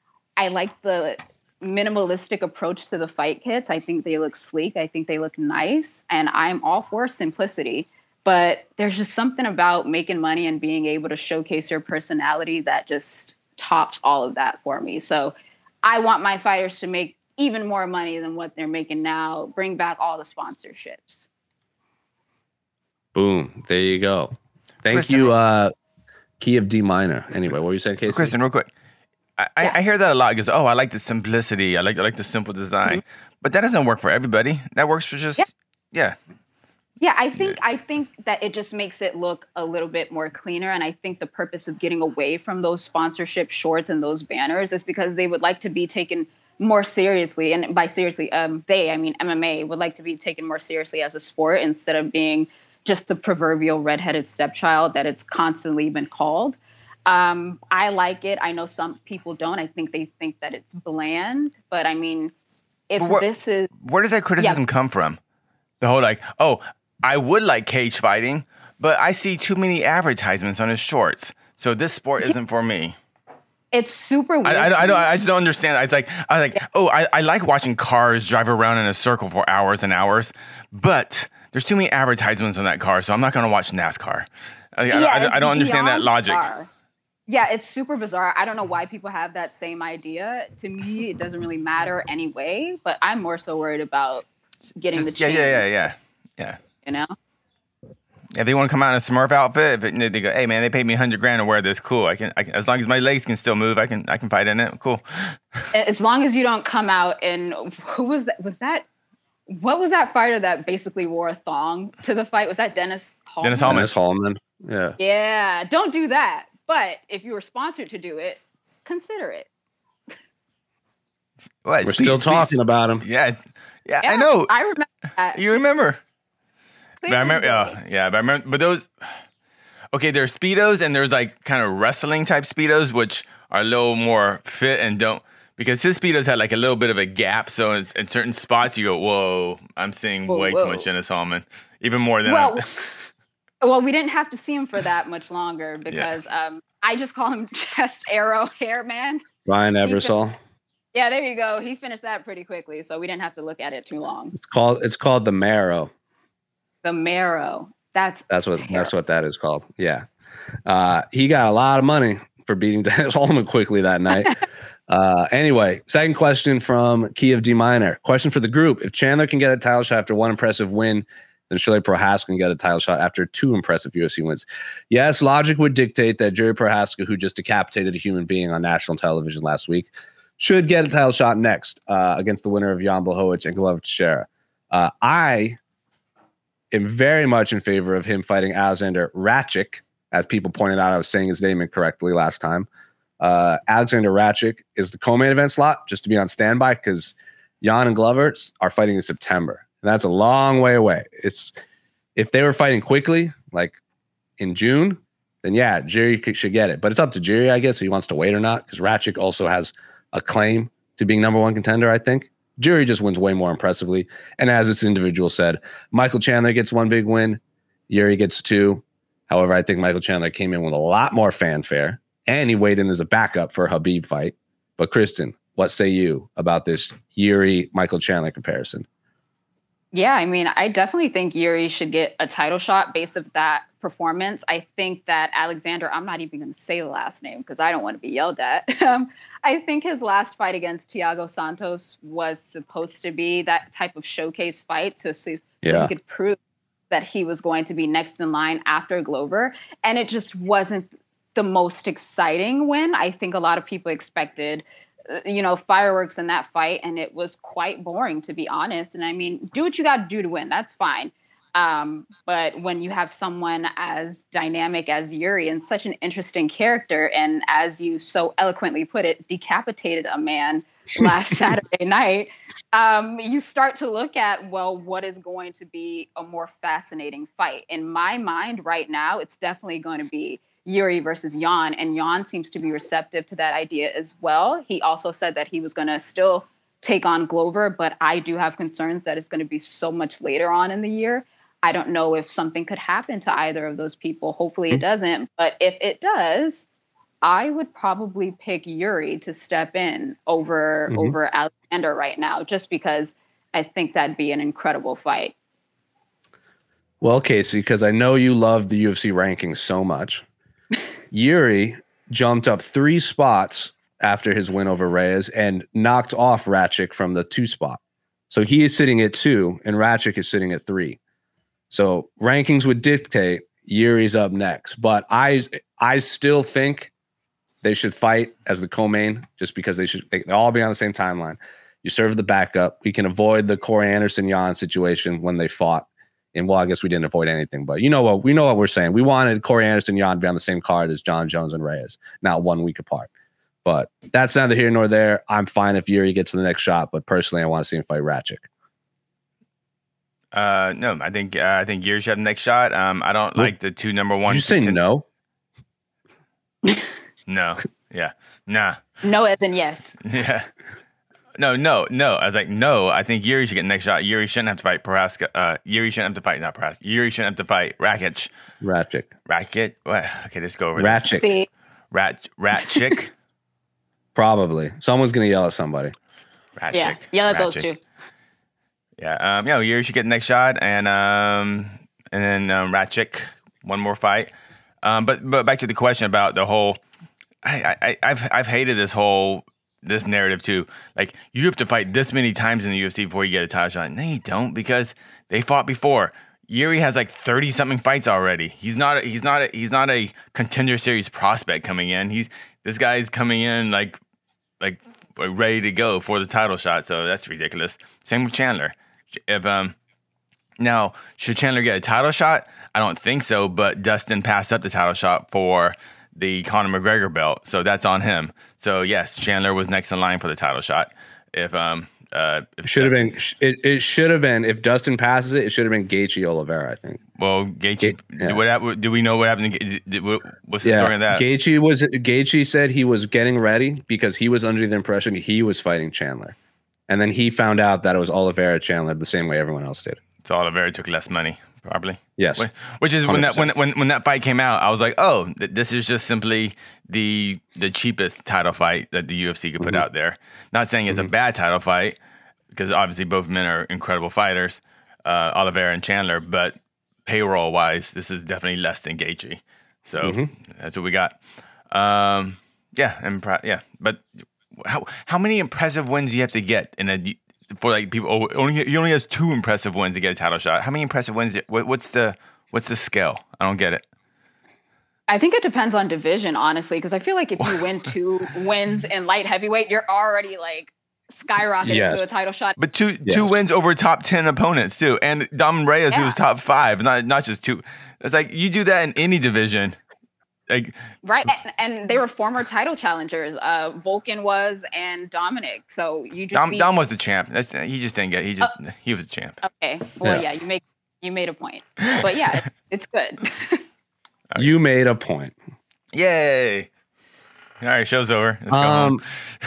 minimalistic approach to the fight kits. I think they look sleek. I think they look nice. And I'm all for simplicity. But there's just something about making money and being able to showcase your personality that just tops all of that for me. So I want my fighters to make even more money than what they're making now. Bring back all the sponsorships. Boom. There you go. Thank you, Key of D minor. Anyway, what were you saying, Casey? Kristen, real quick. I hear that a lot. It goes, I like the simplicity. I like the simple design. Mm-hmm. But that doesn't work for everybody. That works for just, yeah. Yeah, I think that it just makes it look a little bit more cleaner. And I think the purpose of getting away from those sponsorship shorts and those banners is because they would like to be taken more seriously. And by seriously, MMA would like to be taken more seriously as a sport instead of being just the proverbial redheaded stepchild that it's constantly been called. I like it. I know some people don't. I think they think that it's bland. But I mean, where does that criticism come from? The whole like, I would like cage fighting, but I see too many advertisements on his shorts. So this sport isn't for me. It's super weird. I just don't understand. I like watching cars drive around in a circle for hours and hours, but there's too many advertisements on that car, so I'm not going to watch NASCAR. I don't understand that logic. Bizarre. Yeah, it's super bizarre. I don't know why people have that same idea. To me, it doesn't really matter anyway, but I'm more so worried about getting the change. Yeah. You know? If they want to come out in a Smurf outfit, they go, "Hey man, they paid me $100,000 to wear this. Cool. I can as long as my legs can still move, I can fight in it. Cool." As long as you don't come out in who was that? What was that fighter that basically wore a thong to the fight? Was that Dennis Hallman? Dennis Hallman. Yeah. Yeah. Don't do that. But if you were sponsored to do it, consider it. We're still talking about him. Yeah, I know. I remember that. You remember? But I remember. But those. Okay, there's Speedos and there's like kind of wrestling type Speedos, which are a little more fit and don't, because his Speedos had like a little bit of a gap. So in certain spots, you go, "Whoa, I'm seeing way too much Dennis Hallman," even more than. Well, we didn't have to see him for that much longer because I just call him Chest Arrow Hair Man. Ryan Ebersol. Yeah, there you go. He finished that pretty quickly, so we didn't have to look at it too long. It's called the Marrow. The Marrow. That's what that is called. Yeah. He got a lot of money for beating Dennis Allman quickly that night. Anyway, second question from Kiev D Minor. Question for the group: if Chandler can get a title shot after one impressive win, then surely Prohaska can get a title shot after two impressive UFC wins. Yes, logic would dictate that Jerry Prohaska, who just decapitated a human being on national television last week, should get a title shot next against the winner of Jan Blachowicz and Glover Teixeira. I am very much in favor of him fighting Alexander Rakic. As people pointed out, I was saying his name incorrectly last time. Alexander Rakic is the co-main event slot, just to be on standby, because Jan and Glover are fighting in September. And that's a long way away. If they were fighting quickly, like in June, then yeah, Jerry should get it. But it's up to Jerry, I guess, if he wants to wait or not, because Rakic also has a claim to being number one contender, I think. Jerry just wins way more impressively. And as this individual said, Michael Chandler gets one big win, Yuri gets two. However, I think Michael Chandler came in with a lot more fanfare, and he weighed in as a backup for a Khabib fight. But Kristen, what say you about this Yuri-Michael Chandler comparison? Yeah, I mean, I definitely think Yuri should get a title shot based on that performance. I think that Alexander, I'm not even going to say the last name because I don't want to be yelled at. I think his last fight against Thiago Santos was supposed to be that type of showcase fight. So he could prove that he was going to be next in line after Glover. And it just wasn't the most exciting win. I think a lot of people expected fireworks in that fight, and it was quite boring, to be honest. And I mean, do what you got to do to win. That's fine. But when you have someone as dynamic as Yuri and such an interesting character, and as you so eloquently put it, decapitated a man last Saturday night, you start to look at, well, what is going to be a more fascinating fight? In my mind right now, it's definitely going to be Yuri versus Jan, and Jan seems to be receptive to that idea as well. He also said that he was going to still take on Glover, but I do have concerns that it's going to be so much later on in the year. I don't know if something could happen to either of those people. Hopefully it doesn't, but if it does, I would probably pick Yuri to step in over Alexander right now, just because I think that'd be an incredible fight. Well, Casey, because I know you love the UFC rankings so much, Yuri jumped up 3 spots after his win over Reyes and knocked off Rakic from the 2 spot. So he is sitting at 2 and Rakic is sitting at 3. So rankings would dictate Yuri's up next. But I still think they should fight as the co-main, just because they'll all be on the same timeline. You serve the backup. We can avoid the Corey Anderson-Jan situation when they fought. And well, I guess we didn't avoid anything, but we know what we're saying. We wanted Corey Anderson Jan to be on the same card as John Jones and Reyes, not 1 week apart. But that's neither here nor there. I'm fine if Yuri gets to the next shot, but personally, I want to see him fight Rakic. No, I think Yuri should have the next shot. I don't like the 2 number 1. Did you say no? No. Yeah. Nah. No as in yes. Yeah. No. I was like, no, I think Yuri should get the next shot. Yuri shouldn't have to fight Prohaska. Yuri shouldn't have to fight, not Prohaska. Yuri shouldn't have to fight Rakic. What? Okay, let's go over Rakic. this. Rakic. Probably. Someone's going to yell at somebody. Rakic. Yeah, yell at those two. Yeah, Yuri should get the next shot, and then Rakic, one more fight. But back to the question about the whole, I've hated this narrative too. Like, you have to fight this many times in the UFC before you get a title shot. No, you don't, because they fought before. Yuri has like 30 something fights already. He's not a contender series prospect coming in. This guy's coming in like ready to go for the title shot. So that's ridiculous. Same with Chandler. Now, should Chandler get a title shot? I don't think so, but Dustin passed up the title shot for the Conor McGregor belt, so that's on him. So yes, Chandler was next in line for the title shot. It should have been if Dustin passes it. It should have been Gaethje Oliveira, I think. Well, Gaethje. Do we know what happened? What's the story of that? Gaethje said he was getting ready because he was under the impression he was fighting Chandler, and then he found out that it was Oliveira Chandler the same way everyone else did. So Oliveira took less money, probably. Yes. Which is 100%. when that fight came out, I was like, oh, this is just simply the cheapest title fight that the UFC could put out there. Not saying it's a bad title fight, because obviously both men are incredible fighters, Oliveira and Chandler, but payroll wise, this is definitely less than Gaethje. So that's what we got. Yeah. But how many impressive wins do you have to get for like people? He only has 2 impressive wins to get a title shot. How many impressive wins? What's the scale? I don't get it. I think it depends on division, honestly, because I feel like if you win 2 wins in light heavyweight, you're already like skyrocketing to a title shot. But two wins over top 10 opponents too, and Dom Reyes, who was top 5, not just 2. It's like you do that in any division, like right. And they were former title challengers. Volkan was and Dominic. So you just Dom was the champ. He just didn't get. He was the champ. Okay. Well, yeah, you made a point, but yeah, it's good. You made a point. Yay! All right, show's over. Let's go home.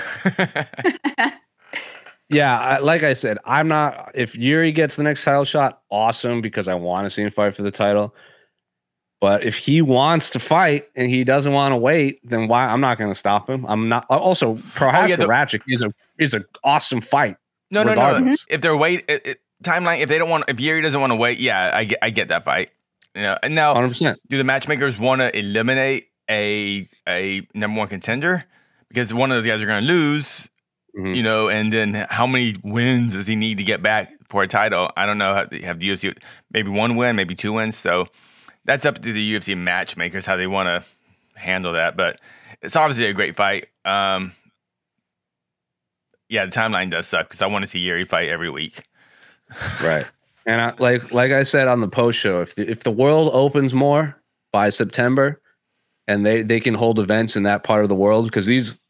Yeah, like I said, I'm not. If Yuri gets the next title shot, awesome, because I want to see him fight for the title. But if he wants to fight and he doesn't want to wait, then why? I'm not going to stop him. I'm not. Also, Prohaska Rakic is an awesome fight. No. If they're timeline, if Yuri doesn't want to wait, yeah, I get that fight. You know, and now 100%. Do the matchmakers want to eliminate a number 1 contender because one of those guys are going to lose? Mm-hmm. You know, and then how many wins does he need to get back for a title? I don't know. Have the UFC maybe 1 win, maybe 2 wins? So that's up to the UFC matchmakers how they want to handle that. But it's obviously a great fight. Yeah, the timeline does suck because I want to see Yuri fight every week. Right. And like I said on the post show, if the world opens more by September, and they can hold events in that part of the world, because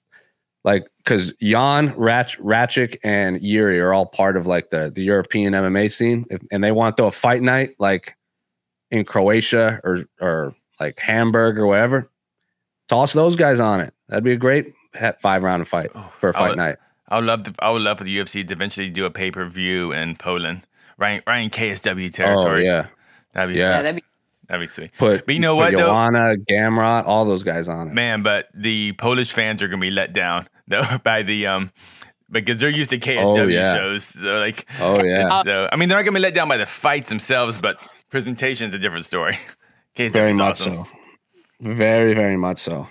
Jan, Rakic, and Yuri are all part of like the European MMA scene, and they want to throw a fight night like in Croatia or like Hamburg or whatever, toss those guys on it. That'd be a great 5-round fight for a fight night. I would love for the UFC to eventually do a pay-per-view in Poland. Right in KSW territory. Oh, yeah. That'd be sweet. But you know what, though? Joanna, Gamrot, all those guys on it. Man, but the Polish fans are gonna be let down though by the because they're used to KSW shows. So like, so, I mean, they're not gonna be let down by the fights themselves, but presentation is a different story. KSW very much awesome. so. Very, very much so.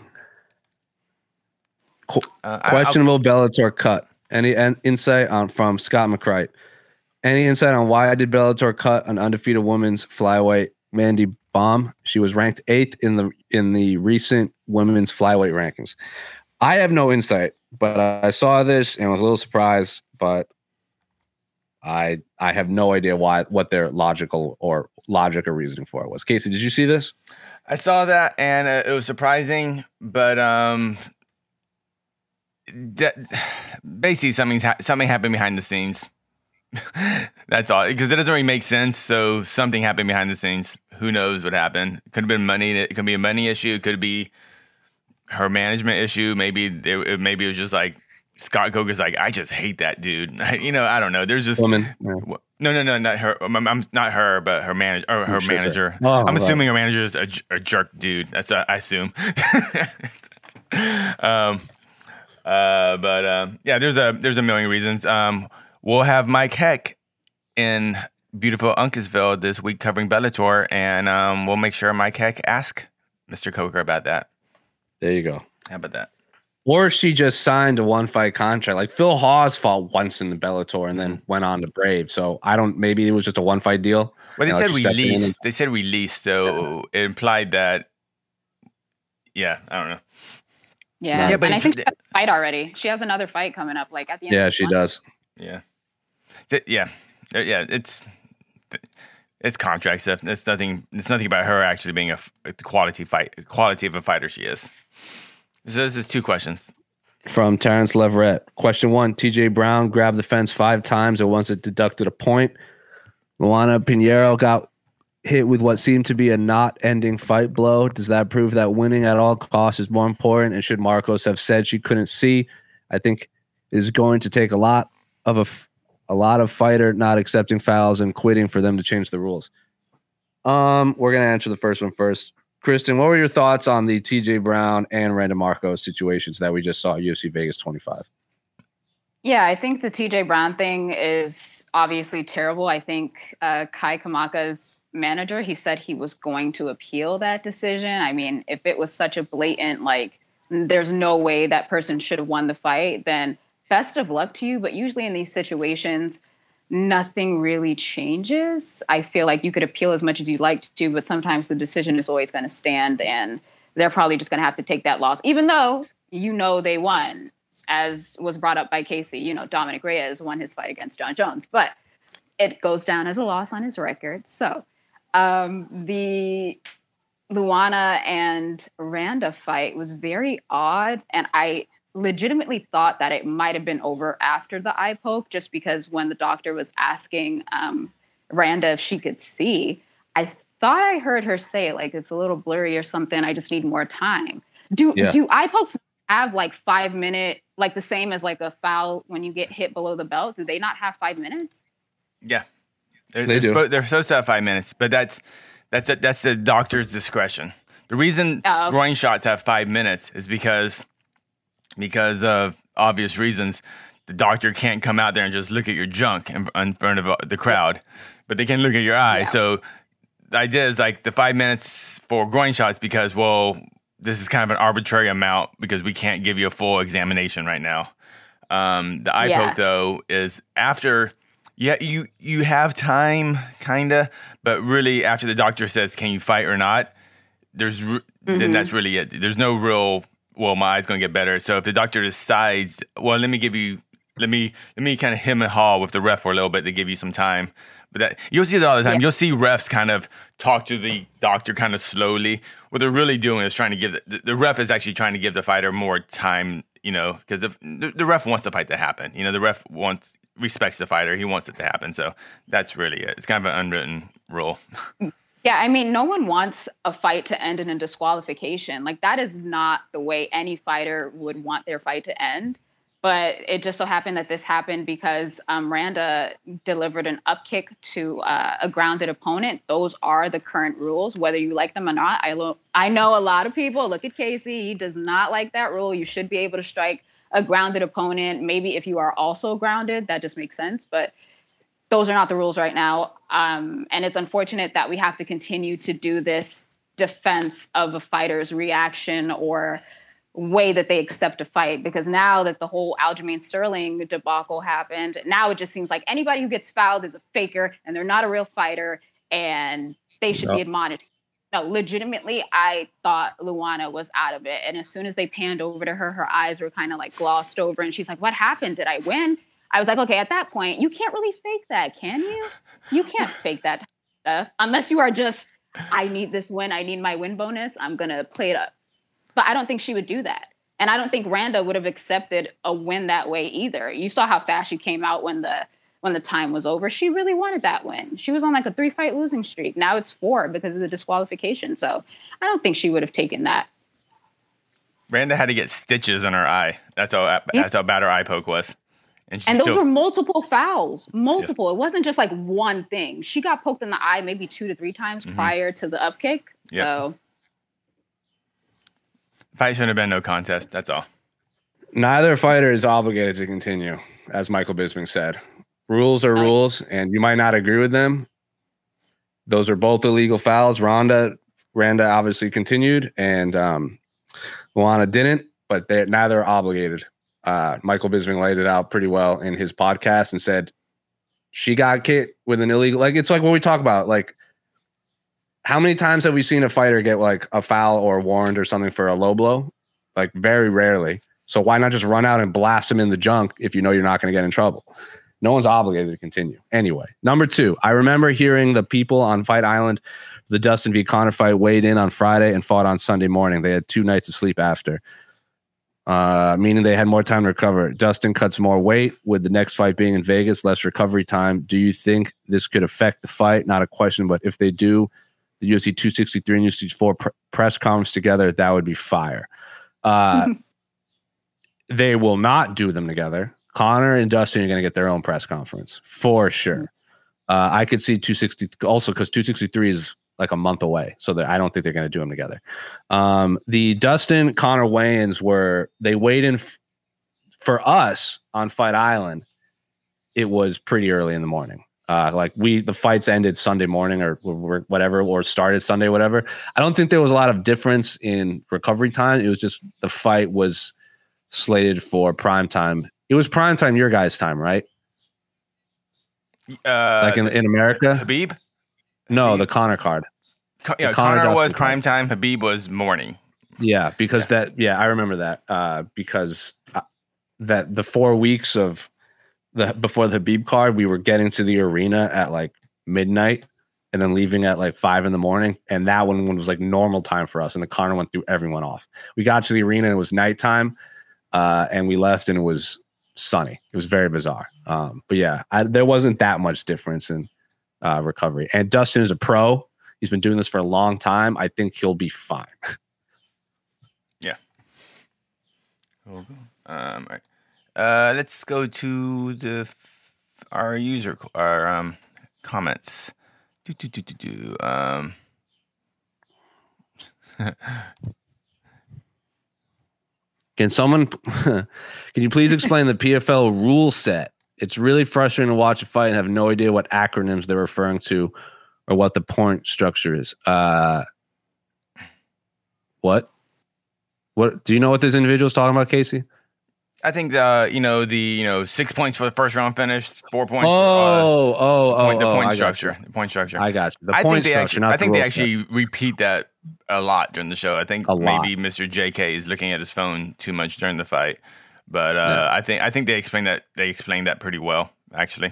Questionable Bellator cut. Any insight from Scott McCright? Any insight on why did Bellator cut an undefeated women's flyweight, Mandy Baum? She was ranked 8th in the recent women's flyweight rankings. I have no insight, but I saw this and was a little surprised. But I have no idea what their logic or reasoning for it was. Casey, did you see this? I saw that and it was surprising, but basically something happened behind the scenes. That's all, because it doesn't really make sense. So something happened behind the scenes. Who knows what happened? It could have been money. It could be a money issue. It could be her management issue. Maybe it was just like Scott Coker's like, I just hate that dude. You know, I don't know. There's just woman. No, not her. I'm not her, but her manager or her manager. Oh, I'm assuming her manager is a jerk dude. That's I assume. Yeah, there's a million reasons. We'll have Mike Heck in beautiful Uncasville this week covering Bellator, and we'll make sure Mike Heck ask Mr. Coker about that. There you go. How about that? Or she just signed a 1-fight contract. Like Phil Hawes fought once in the Bellator and then went on to Brave. So maybe it was just a 1-fight deal. Well, they said released. They said released, so it implied that. Yeah, I don't know. Yeah, but and I think she has a fight already. She has another fight coming up, like at the end. Yeah, of the she month. does. Yeah. It's contract stuff. It's nothing about her actually being a quality of a fighter she is. So this is 2 questions. From Terrence Leverett. Question 1, TJ Brown grabbed the fence 5 times and once it deducted a point. Luana Pinheiro got hit with what seemed to be a not-ending fight blow. Does that prove that winning at all costs is more important? And should Marcos have said she couldn't see? I think is going to take a lot of fighter not accepting fouls and quitting for them to change the rules. We're going to answer the first one first. Kristen, what were your thoughts on the TJ Brown and Randa Marcos situations that we just saw at UFC Vegas 25? Yeah, I think the TJ Brown thing is obviously terrible. I think Kai Kamaka's manager, he said he was going to appeal that decision. I mean, if it was such a blatant, like, there's no way that person should have won the fight, then best of luck to you. But usually in these situations, nothing really changes. I feel like you could appeal as much as you'd like to, but sometimes the decision is always going to stand, and they're probably just going to have to take that loss, even though they won, as was brought up by Casey. Dominic Reyes won his fight against John Jones, but it goes down as a loss on his record. So the Luana and Randa fight was very odd, and I legitimately thought that it might have been over after the eye poke, just because when the doctor was asking Randa if she could see, I thought I heard her say, like, it's a little blurry or something, I just need more time. Do eye pokes have like 5 minute, like the same as like a foul when you get hit below the belt? Do they not have 5 minutes? Yeah, they're supposed to have 5 minutes, but that's the doctor's discretion. The reason groin shots have 5 minutes is because of obvious reasons. The doctor can't come out there and just look at your junk in front of the crowd, but they can look at your eye. Yeah. So the idea is like the 5 minutes for groin shots because, well, this is kind of an arbitrary amount because we can't give you a full examination right now. The eye poke, though, is after... Yeah, you have time, kind of, but really after the doctor says, can you fight or not, then that's really it. There's no real, well, my eye's going to get better. So if the doctor decides, well, let me kind of hem and haw with the ref for a little bit to give you some time. But you'll see that all the time. Yeah. You'll see refs kind of talk to the doctor kind of slowly. What they're really doing is trying to give, the ref is actually trying to give the fighter more time, because the ref wants the fight to happen. The ref respects the fighter. He wants it to happen. So that's really it. It's kind of an unwritten rule. Yeah, I mean, no one wants a fight to end in a disqualification. Like, that is not the way any fighter would want their fight to end. But it just so happened that this happened because Randa delivered an up kick to a grounded opponent. Those are the current rules, whether you like them or not. I know a lot of people, look at Casey, he does not like that rule. You should be able to strike a grounded opponent. Maybe if you are also grounded, that just makes sense. But those are not the rules right now. And it's unfortunate that we have to continue to do this defense of a fighter's reaction or way that they accept a fight. Because now that the whole Aljamain Sterling debacle happened, now it just seems like anybody who gets fouled is a faker and they're not a real fighter and they should be admonished. No, legitimately, I thought Luana was out of it. And as soon as they panned over to her, her eyes were kind of like glossed over. And she's like, what happened? Did I win? I was like, okay, at that point, you can't really fake that, can you? You can't fake that stuff. Unless you are just, I need this win. I need my win bonus. I'm going to play it up. But I don't think she would do that. And I don't think Randa would have accepted a win that way either. You saw how fast she came out when the time was over. She really wanted that win. She was on like a 3-fight losing streak. Now it's 4 because of the disqualification. So I don't think she would have taken that. Randa had to get stitches in her eye. That's how bad her eye poke was. And those were multiple fouls. Multiple. Yeah. It wasn't just like one thing. She got poked in the eye maybe 2 to 3 times prior to the up kick. Yep. So fight shouldn't have been no contest. That's all. Neither fighter is obligated to continue, as Michael Bisping said. Rules are rules, and you might not agree with them. Those are both illegal fouls. Randa obviously continued, and Luana didn't, but neither are obligated. Michael Bisping laid it out pretty well in his podcast and said she got kicked with an illegal. Like, it's like what we talk about. Like, how many times have we seen a fighter get like a foul or warned or something for a low blow? Like, very rarely. So why not just run out and blast him in the junk if you know you're not going to get in trouble? No one's obligated to continue. Anyway, number 2, I remember hearing the people on Fight Island, the Dustin v. Conor fight, weighed in on Friday and fought on Sunday morning. They had 2 nights of sleep after, meaning they had more time to recover. Dustin cuts more weight with the next fight being in Vegas, less recovery time. Do you think this could affect the fight? Not a question, but if they do the UFC 263 and UFC 4 press conference together, that would be fire. They will not do them together. Conor and Dustin are going to get their own press conference for sure. I could see 260 also because 263 is like a month away, so I don't think they're going to do them together. The Dustin Conor weigh-ins they weighed in for us on Fight Island. It was pretty early in the morning. Like the fights ended Sunday morning or whatever, or started Sunday, whatever. I don't think there was a lot of difference in recovery time. It was just the fight was slated for prime time. It was prime time your guys' time, right? Like in America? Khabib? No, Khabib. the Conor card. Conor was prime time. Khabib was morning. Yeah, because I remember that because that the 4 weeks of before the Khabib card, we were getting to the arena at like midnight and then leaving at like 5 a.m. And that one was like normal time for us. And the Conor went through everyone off. We got to the arena and it was nighttime and we left and it was sunny. It was very bizarre. But yeah, there wasn't that much difference in recovery. And Dustin is a pro. He's been doing this for a long time. I think he'll be fine. Yeah. All right. Let's go to our comments. Can you please explain the PFL rule set? It's really frustrating to watch a fight and have no idea what acronyms they're referring to or what the point structure is. What do you know what this individual is talking about, Casey? I think the 6 points for the first round finish, 4 points. The point structure. The point structure. I got you. I think they actually repeat that a lot during the show. I think maybe Mr. JK is looking at his phone too much during the fight, but I think they explained that. They explained that pretty well, actually.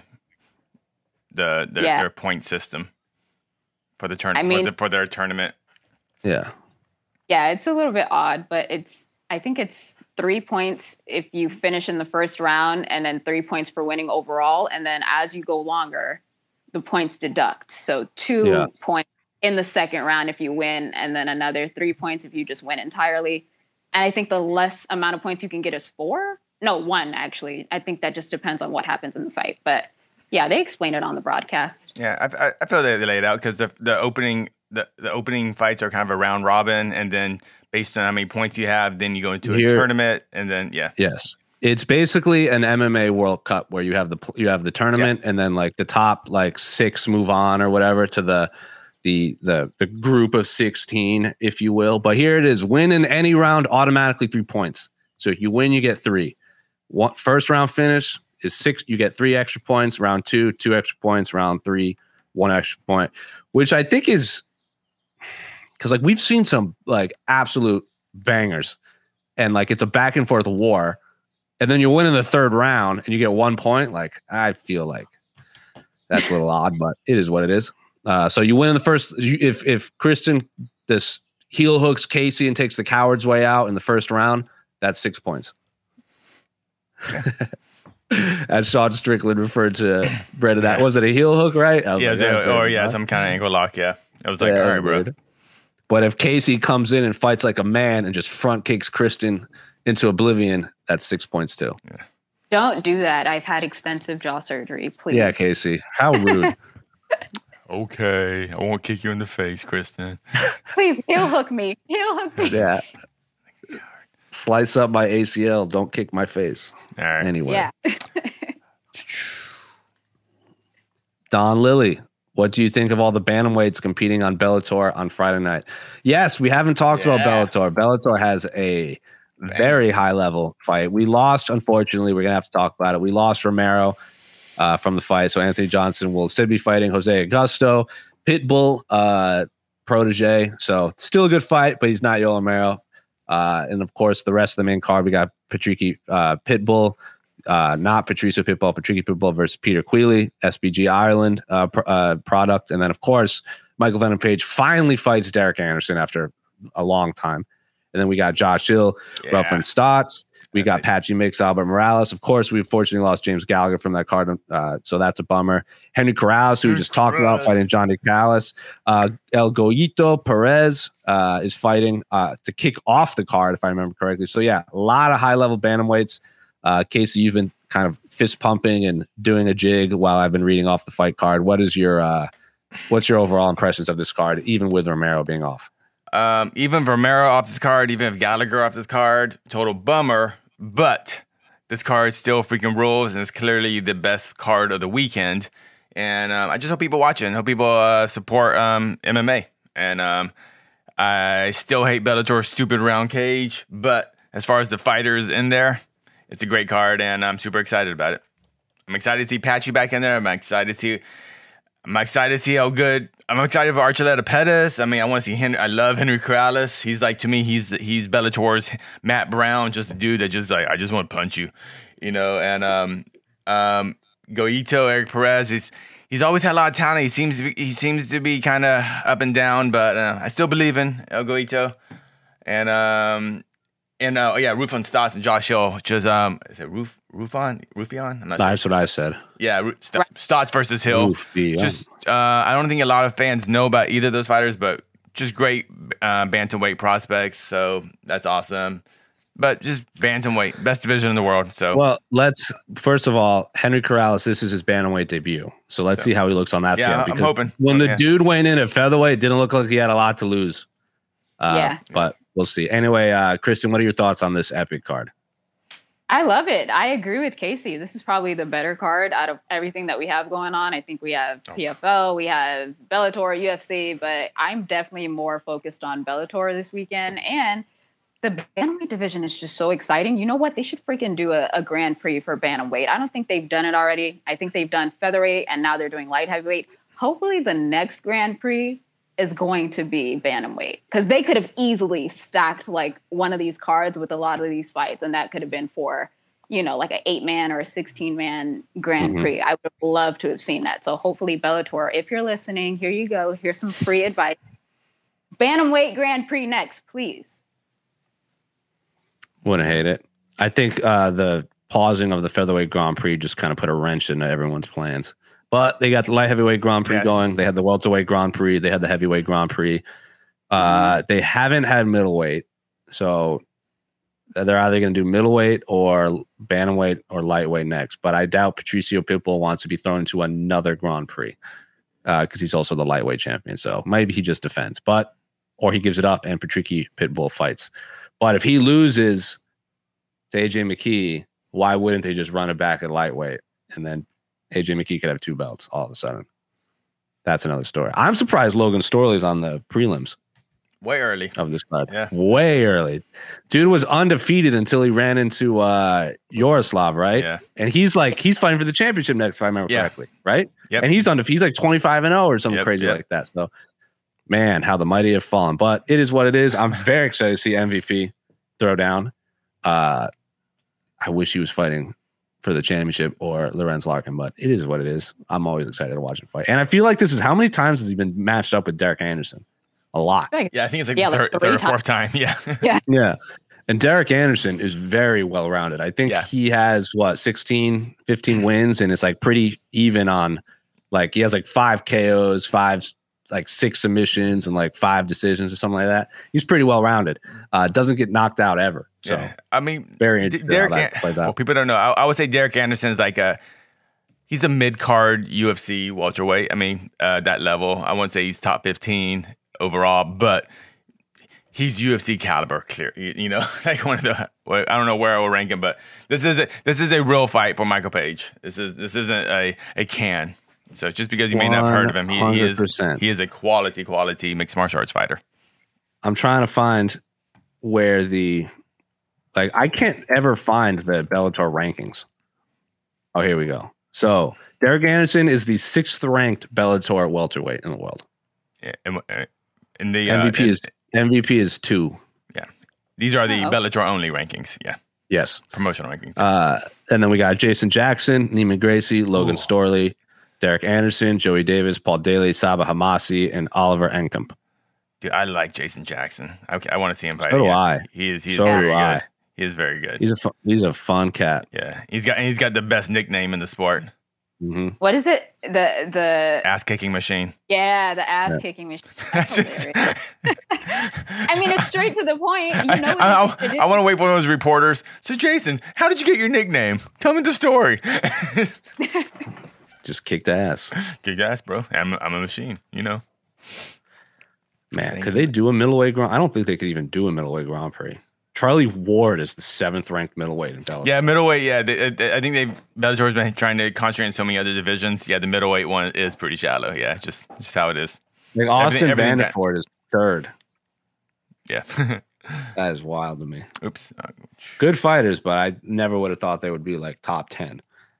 Their point system for the tournament for their tournament. Yeah. Yeah, it's a little bit odd, but I think it's 3 points if you finish in the first round and then 3 points for winning overall. And then as you go longer, the points deduct. So 2 points in the second round if you win, and then another 3 points if you just win entirely. And I think the less amount of points you can get is 4. No, 1, actually. I think that just depends on what happens in the fight. But yeah, they explain it on the broadcast. Yeah, I feel they laid it out because the opening fights are kind of a round robin, and then based on how many points you have, then you go into a tournament, and then yes, it's basically an MMA World Cup where you have the tournament, and then like the top like 6 move on or whatever to the group of 16, if you will. But here it is: win in any round, automatically 3 points. So if you win, you get 3. First round finish is 6. You get 3 extra points. Round 2, 2 extra points. Round 3, 1 extra point, which I think is. Because like we've seen some like absolute bangers, and like it's a back and forth war, and then you win in the third round and you get 1 point. Like I feel like that's a little odd, but it is what it is. So you win in the first. If Kristen this heel hooks Casey and takes the coward's way out in the first round, that's 6 points. As Sean Strickland referred to Brandon, that was it a heel hook, right? Some kind of ankle lock. Yeah, it was like all right, bro. But if Casey comes in and fights like a man and just front kicks Kristen into oblivion, that's 6 points too. Yeah. Don't do that. I've had extensive jaw surgery. Please. Yeah, Casey. How rude. Okay, I won't kick you in the face, Kristen. Please heel hook me. Heel hook me. Yeah. Slice up my ACL. Don't kick my face. All right. Anyway. Yeah. Don Lilly. What do you think of all the bantamweights competing on Bellator on Friday night? Yes, we haven't talked about Bellator. Bellator has a very high-level fight. We lost, unfortunately. We're going to have to talk about it. We lost Romero from the fight, so Anthony Johnson will instead be fighting Jose Augusto, Pitbull protege. So still a good fight, but he's not Yoel Romero. And, of course, the rest of the main card, we got Patricky Pitbull, not Patricio Pitbull, Patricky Pitbull versus Peter Queally, SBG Ireland product. And then, of course, Michael Venom Page finally fights Derek Anderson after a long time. And then we got Josh Hill, Ruffin Stotts. We got Patchy Mix, Albert Morales. Of course, we fortunately lost James Gallagher from that card, so that's a bummer. Henry Corrales, who we just talked about, fighting John DeCalis. El Goyito Perez is fighting to kick off the card, if I remember correctly. So, yeah, a lot of high-level bantamweights. Casey, you've been kind of fist pumping and doing a jig while I've been reading off the fight card. What's your overall impressions of this card, even with Romero being off? Even Romero off this card, even if Gallagher off this card, total bummer. But this card still freaking rules, and it's clearly the best card of the weekend. And I just hope people watch it and hope people support MMA. And I still hate Bellator's stupid round cage, but as far as the fighters in there, it's a great card, and I'm super excited about it. I'm excited to see Patchy back in there. I'm excited to see how good. I'm excited for Archuleta Pettis. I mean, I want to see Henry. I love Henry Corrales. He's like, to me, he's Bellator's Matt Brown, just a dude that just like, I just want to punch you, you know. And Goito, Eric Perez, he's always had a lot of talent. He seems to be kind of up and down, but I still believe in El Goito. And Rufon Stotts and Josh Hill. Just is it Rufon? I'm not sure. That's what I said. Yeah, Stotts versus Hill. Just I don't think a lot of fans know about either of those fighters, but just great bantamweight prospects. So that's awesome. But just bantamweight, best division in the world. So let's first of all, Henry Corrales. This is his bantamweight debut. So let's see how he looks on that scale. I'm hoping. When the dude went in at featherweight, it didn't look like he had a lot to lose. But we'll see. Anyway, Kristen, what are your thoughts on this epic card? I love it. I agree with Casey. This is probably the better card out of everything that we have going on. I think we have PFL, we have Bellator, UFC, but I'm definitely more focused on Bellator this weekend. And the bantamweight division is just so exciting. You know what? They should freaking do a Grand Prix for bantamweight. I don't think they've done it already. I think they've done featherweight, and now they're doing light heavyweight. Hopefully the next Grand Prix is going to be bantamweight, because they could have easily stacked like one of these cards with a lot of these fights, and that could have been for, you know, like an 8-man or a 16-man Grand Prix. I would have loved to have seen that. So hopefully Bellator, if you're listening, here you go. Here's some free advice. Bantamweight Grand Prix next, please. Wouldn't hate it. I think the pausing of the featherweight Grand Prix just kind of put a wrench into everyone's plans. But they got the light heavyweight Grand Prix going. They had the welterweight Grand Prix. They had the heavyweight Grand Prix. They haven't had middleweight. So they're either going to do middleweight or bantamweight or lightweight next. But I doubt Patricio Pitbull wants to be thrown into another Grand Prix because he's also the lightweight champion. So maybe he just defends. Or he gives it up and Patricio Pitbull fights. But if he loses to AJ McKee, why wouldn't they just run it back at lightweight? And then AJ McKee could have 2 belts all of a sudden. That's another story. I'm surprised Logan Storley's on the prelims. Way early. Of this card. Yeah. Way early. Dude was undefeated until he ran into Yaroslav, right? Yeah. And he's fighting for the championship next, if I remember correctly, right? Yep. And he's undefeated. He's like 25-0 or something crazy like that. So, man, how the mighty have fallen. But it is what it is. I'm very excited to see MVP throw down. I wish he was fighting for the championship or Lorenz Larkin, but it is what it is. I'm always excited to watch him fight. And I feel like this is how many times has he been matched up with Derek Anderson? A lot. Yeah, I think it's like the third or fourth time. Yeah. Yeah. And Derek Anderson is very well-rounded. I think he has 16, 15 wins, and it's like pretty even on, like, he has like 5 KOs, 6 submissions, and like 5 decisions or something like that. He's pretty well-rounded. Doesn't get knocked out ever. So I mean, very Derek. Well, people don't know. I would say Derek Anderson is like he's a mid-card UFC welterweight. I mean, that level. I wouldn't say he's top 15 overall, but he's UFC caliber. Clear, you know, like one of the. I don't know where I will rank him, but this is a real fight for Michael Page. This isn't a can. So just because you may not have heard of him, he is a quality mixed martial arts fighter. I'm trying to find where I can't ever find the Bellator rankings. Oh, here we go. So Derek Anderson is the 6th ranked Bellator welterweight in the world. Yeah, and the MVP is 2. Yeah, these are the Bellator only rankings. Yeah. Yes. Promotional rankings. And then we got Jason Jackson, Neiman Gracie, Logan Storley, Derek Anderson, Joey Davis, Paul Daly, Saba Hamasi, and Oliver Enkamp. Dude, I like Jason Jackson. I want to see him fight. So do I. He is so very do good. I. He is very good. He's a fun cat. Yeah, he's got the best nickname in the sport. Mm-hmm. What is it? The ass kicking machine. Yeah, the ass kicking machine. That's just. I mean, it's straight to the point. You know. I want to wait for those reporters. So, Jason, how did you get your nickname? Tell me the story. Just kicked ass. Kicked ass, bro. I'm a machine. You know. Man, could they do a middleweight Grand? I don't think they could even do a middleweight Grand Prix. Charlie Ward is the 7th ranked middleweight in Bellator. Yeah, middleweight. Yeah, I think Bellator's been trying to concentrate on so many other divisions. Yeah, the middleweight one is pretty shallow. Yeah, just how it is. Like Austin Vanderford is 3rd. Yeah, that is wild to me. Oops. Good fighters, but I never would have thought they would be like top 10.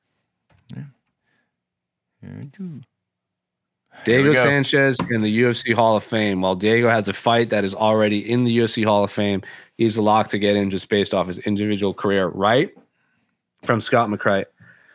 Diego Sanchez in the UFC Hall of Fame. While Diego has a fight that is already in the UFC Hall of Fame, he's a lock to get in just based off his individual career, right? From Scott McCray.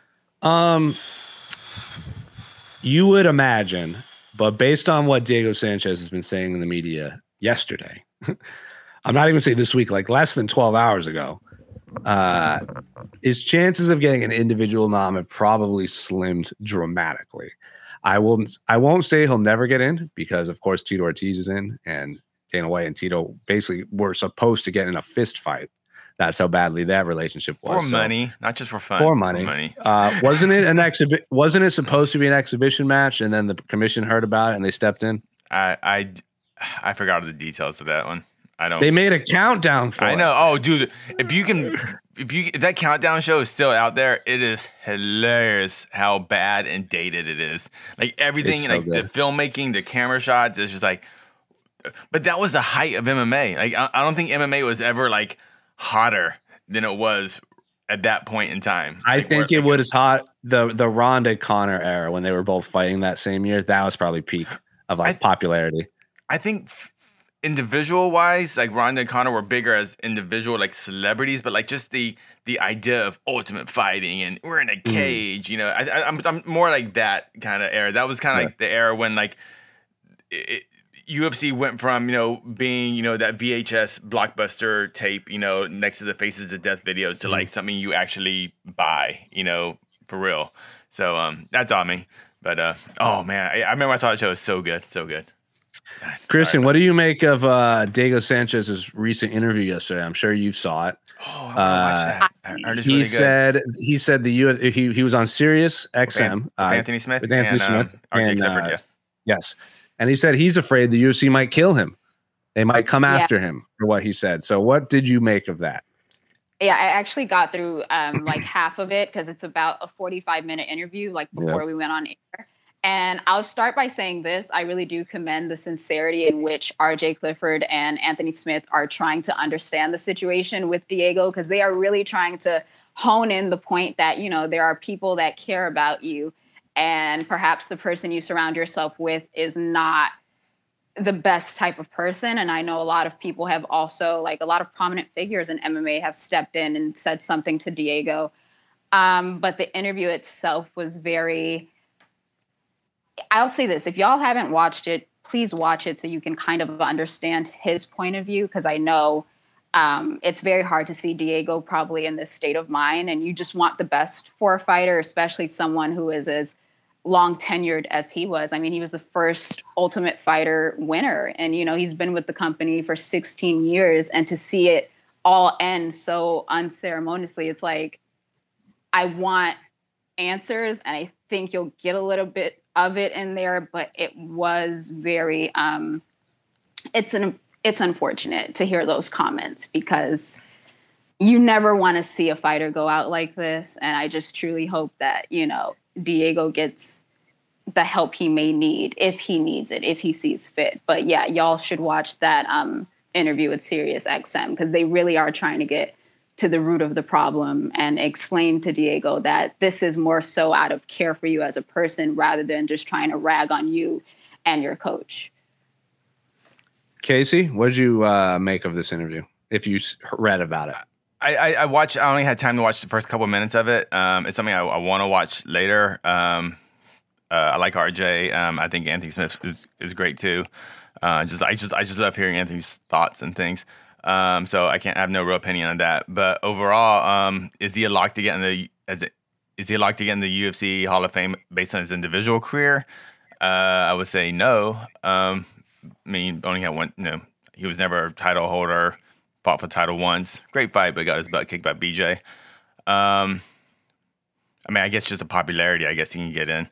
You would imagine, but based on what Diego Sanchez has been saying in the media yesterday, I'm not even saying this week, like less than 12 hours ago, his chances of getting an individual nom have probably slimmed dramatically. I won't say he'll never get in because, of course, Tito Ortiz is in, and Dana White and Tito basically were supposed to get in a fist fight. That's how badly that relationship was. For money, not just for fun. For money. Wasn't it Wasn't it supposed to be an exhibition match, and then the commission heard about it and they stepped in? I forgot the details of that one. They made a countdown for it. I know. Oh, dude, if that countdown show is still out there, it is hilarious how bad and dated it is. Like everything, like the filmmaking, the camera shots, it's just like. But that was the height of MMA. Like I don't think MMA was ever like hotter than it was at that point in time. I think it was hot the Ronda Conor era when they were both fighting that same year. That was probably peak of popularity. I think. Individual wise, like Ronda and Conor were bigger as individual like celebrities, but like just the idea of ultimate fighting and we're in a cage, you know, I'm more like that kind of era. That was kind of like the era when like UFC went from, you know, being, you know, that VHS blockbuster tape, you know, next to the Faces of Death videos to like something you actually buy, you know, for real. So that's on me. But oh man, I remember I saw the show. It was so good, so good. God, Christian, what do you make of Diego Sanchez's recent interview yesterday? I'm sure you saw it. Oh, I watched that. He said he was on Sirius XM with Anthony Smith with Anthony Smith RJ Clifford. Yes, and he said he's afraid the UFC might kill him. They might come after him for what he said. So, what did you make of that? Yeah, I actually got through like half of it because it's about a 45-minute interview, like before we went on air. And I'll start by saying this. I really do commend the sincerity in which RJ Clifford and Anthony Smith are trying to understand the situation with Diego, because they are really trying to hone in the point that, you know, there are people that care about you, and perhaps the person you surround yourself with is not the best type of person. And I know a lot of people have also, like a lot of prominent figures in MMA have stepped in and said something to Diego. But the interview itself was very... I'll say this, if y'all haven't watched it, please watch it so you can kind of understand his point of view, because I know it's very hard to see Diego probably in this state of mind, and you just want the best for a fighter, especially someone who is as long tenured as he was. I mean, he was the first Ultimate Fighter winner, and, you know, he's been with the company for 16 years, and to see it all end so unceremoniously, it's like, I want answers, and I think you'll get a little bit of it in there, but it was very it's unfortunate to hear those comments, because you never want to see a fighter go out like this. And I just truly hope that, you know, Diego gets the help he may need, if he needs it, if he sees fit. But yeah, y'all should watch that interview with Sirius XM, because they really are trying to get to the root of the problem and explain to Diego that this is more so out of care for you as a person rather than just trying to rag on you and your coach. Casey, what did you make of this interview, if you read about it? I watched. I only had time to watch the first couple of minutes of it. It's something I want to watch later. I like RJ. I think Anthony Smith is great too. I just love hearing Anthony's thoughts and things. So I have no real opinion on that. But overall, is he a lock to get in the UFC Hall of Fame based on his individual career? I would say no. I mean, only had one. No, he was never a title holder. Fought for title once. Great fight, but got his butt kicked by BJ. I mean, I guess just a popularity. I guess he can get in.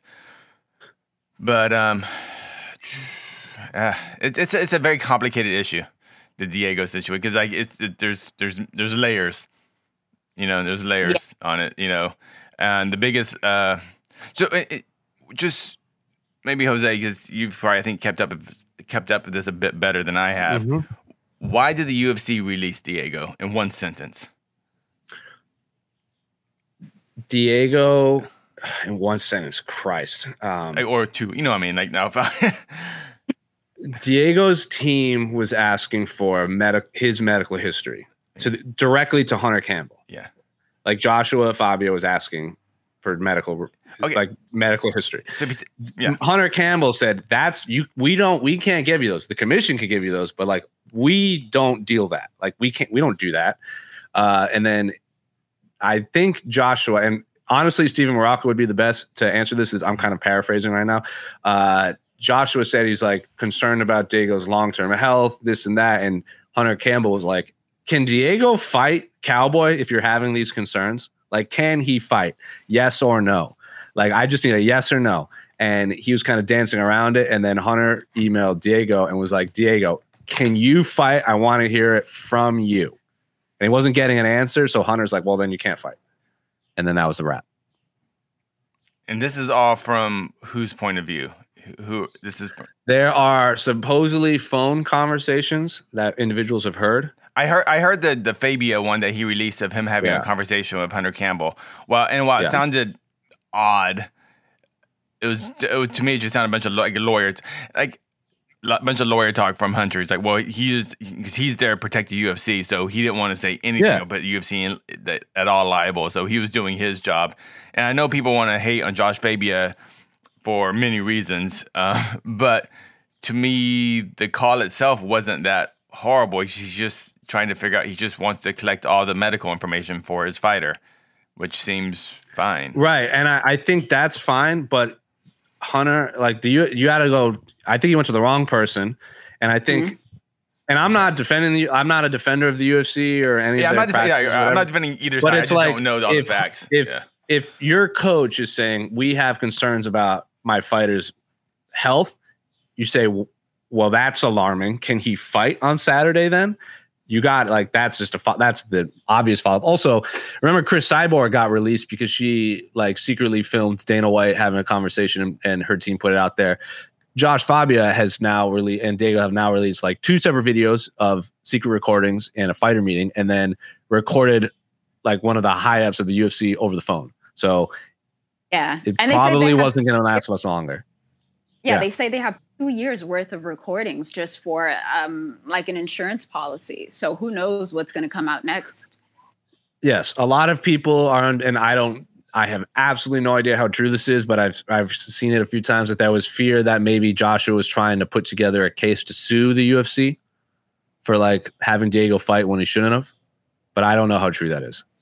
But it's a very complicated issue. the Diego situation because like there's layers, there's layers on it, and the biggest just maybe Jose, because you've probably I think kept up with this a bit better than I have. Mm-hmm. Why did the UFC release Diego in one sentence? Diego in one sentence, Christ, or two, what I mean? Like now, if Diego's team was asking for his medical history directly to Hunter Campbell. Yeah, like Joshua Fabio was asking for medical history. So, yeah. Hunter Campbell said we can't give you those. The commission can give you those, but like we don't deal that. Like we don't do that. And then I think Joshua, and honestly, Steven Morocco would be the best to answer this. I'm kind of paraphrasing right now. Joshua said he's like concerned about Diego's long-term health, this and that. And Hunter Campbell was like, can Diego fight Cowboy if you're having these concerns? Like, can he fight? Yes or no? Like, I just need a yes or no. And he was kind of dancing around it. And then Hunter emailed Diego and was like, Diego, can you fight? I want to hear it from you. And he wasn't getting an answer. So Hunter's like, well, then you can't fight. And then that was a wrap. And this is all from whose point of view? Who this is from? There are supposedly phone conversations that individuals have heard. I heard the Fabia one that he released of him having a conversation with Hunter Campbell. Well, and while it sounded odd, it was to me it just sounded a bunch of like lawyers, like a bunch of lawyer talk from Hunter. He's like, well, he's there to protect the UFC, so he didn't want to say anything about the UFC at all liable. So he was doing his job. And I know people want to hate on Josh Fabia for many reasons, but to me, the call itself wasn't that horrible. He's just trying to figure out. He just wants to collect all the medical information for his fighter, which seems fine, right? And I think that's fine. But Hunter, like you got to go. I think he went to the wrong person, and I think. And I'm not defending I'm not a defender of the UFC or any. Yeah, of I'm not defending either side. I just don't know all the facts. If your coach is saying we have concerns about my fighter's health, you say, well, that's alarming. Can he fight on Saturday then? You got that's the obvious follow-up. Also, remember Chris Cyborg got released because she secretly filmed Dana White having a conversation and her team put it out there. Josh Fabia has now released and Diego have now released two separate videos of secret recordings and a fighter meeting, and then recorded one of the high-ups of the UFC over the phone. So it probably wasn't going to last much longer. Yeah, they say they have 2 years worth of recordings just for an insurance policy. So who knows what's going to come out next? Yes, a lot of people are, and I have absolutely no idea how true this is, but I've seen it a few times that there was fear that maybe Joshua was trying to put together a case to sue the UFC for having Diego fight when he shouldn't have. But I don't know how true that is.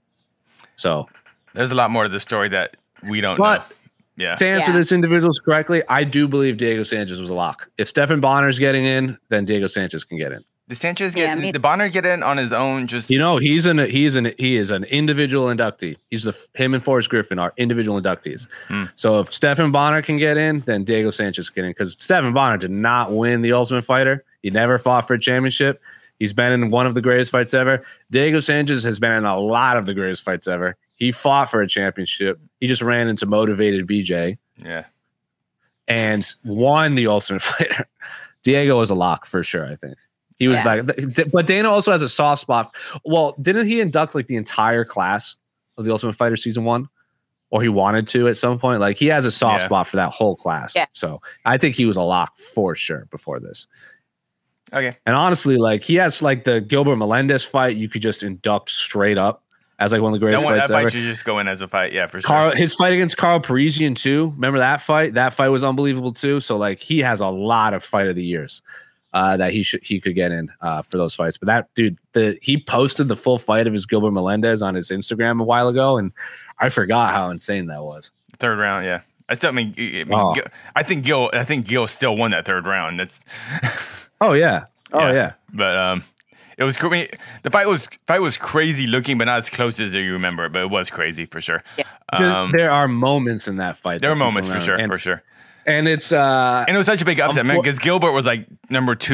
So there's a lot more to the story that we don't know. Yeah. To answer this individuals correctly, I do believe Diego Sanchez was a lock. If Stephan Bonner's getting in, then Diego Sanchez can get in. Did Sanchez did Bonner get in on his own? Just he is an individual inductee. Him and Forrest Griffin are individual inductees. So if Stephan Bonner can get in, then Diego Sanchez can get in, because Stephan Bonner did not win the Ultimate Fighter. He never fought for a championship. He's been in one of the greatest fights ever. Diego Sanchez has been in a lot of the greatest fights ever. He fought for a championship. He just ran into motivated BJ. Yeah. And won the Ultimate Fighter. Diego was a lock for sure, I think. He was but Dana also has a soft spot. Well, didn't he induct the entire class of the Ultimate Fighter season 1? Or he wanted to at some point. He has a soft spot for that whole class. Yeah. So I think he was a lock for sure before this. Okay. And honestly, he has the Gilbert Melendez fight, you could just induct straight up as one of the greatest fights ever. That fight should just go in as a fight, yeah, for sure. His fight against Carl Parisian too. Remember that fight? That fight was unbelievable too. So he has a lot of fight of the years that he could get in for those fights. But that dude, he posted the full fight of his Gilbert Melendez on his Instagram a while ago, and I forgot how insane that was. Third round, yeah. I think Gil still won that third round. That's Oh yeah. But it was the fight was crazy looking, but not as close as you remember. But it was crazy for sure. Yeah. There are moments in that fight. There are moments for sure. And it's and it was such a big upset, man, because Gilbert was number 2 or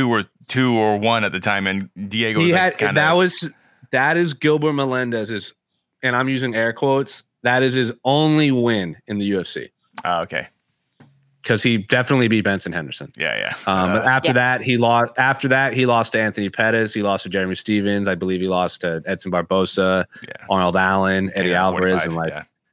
2 or 1 at the time, and Diego He was had that is Gilbert Melendez's, and I'm using air quotes. That is his only win in the UFC. Oh, okay. Because he definitely beat Benson Henderson. Yeah. But after that, he lost. After that, he lost to Anthony Pettis. He lost to Jeremy Stevens. I believe he lost to Edson Barbosa, Arnold Allen, Eddie Alvarez, and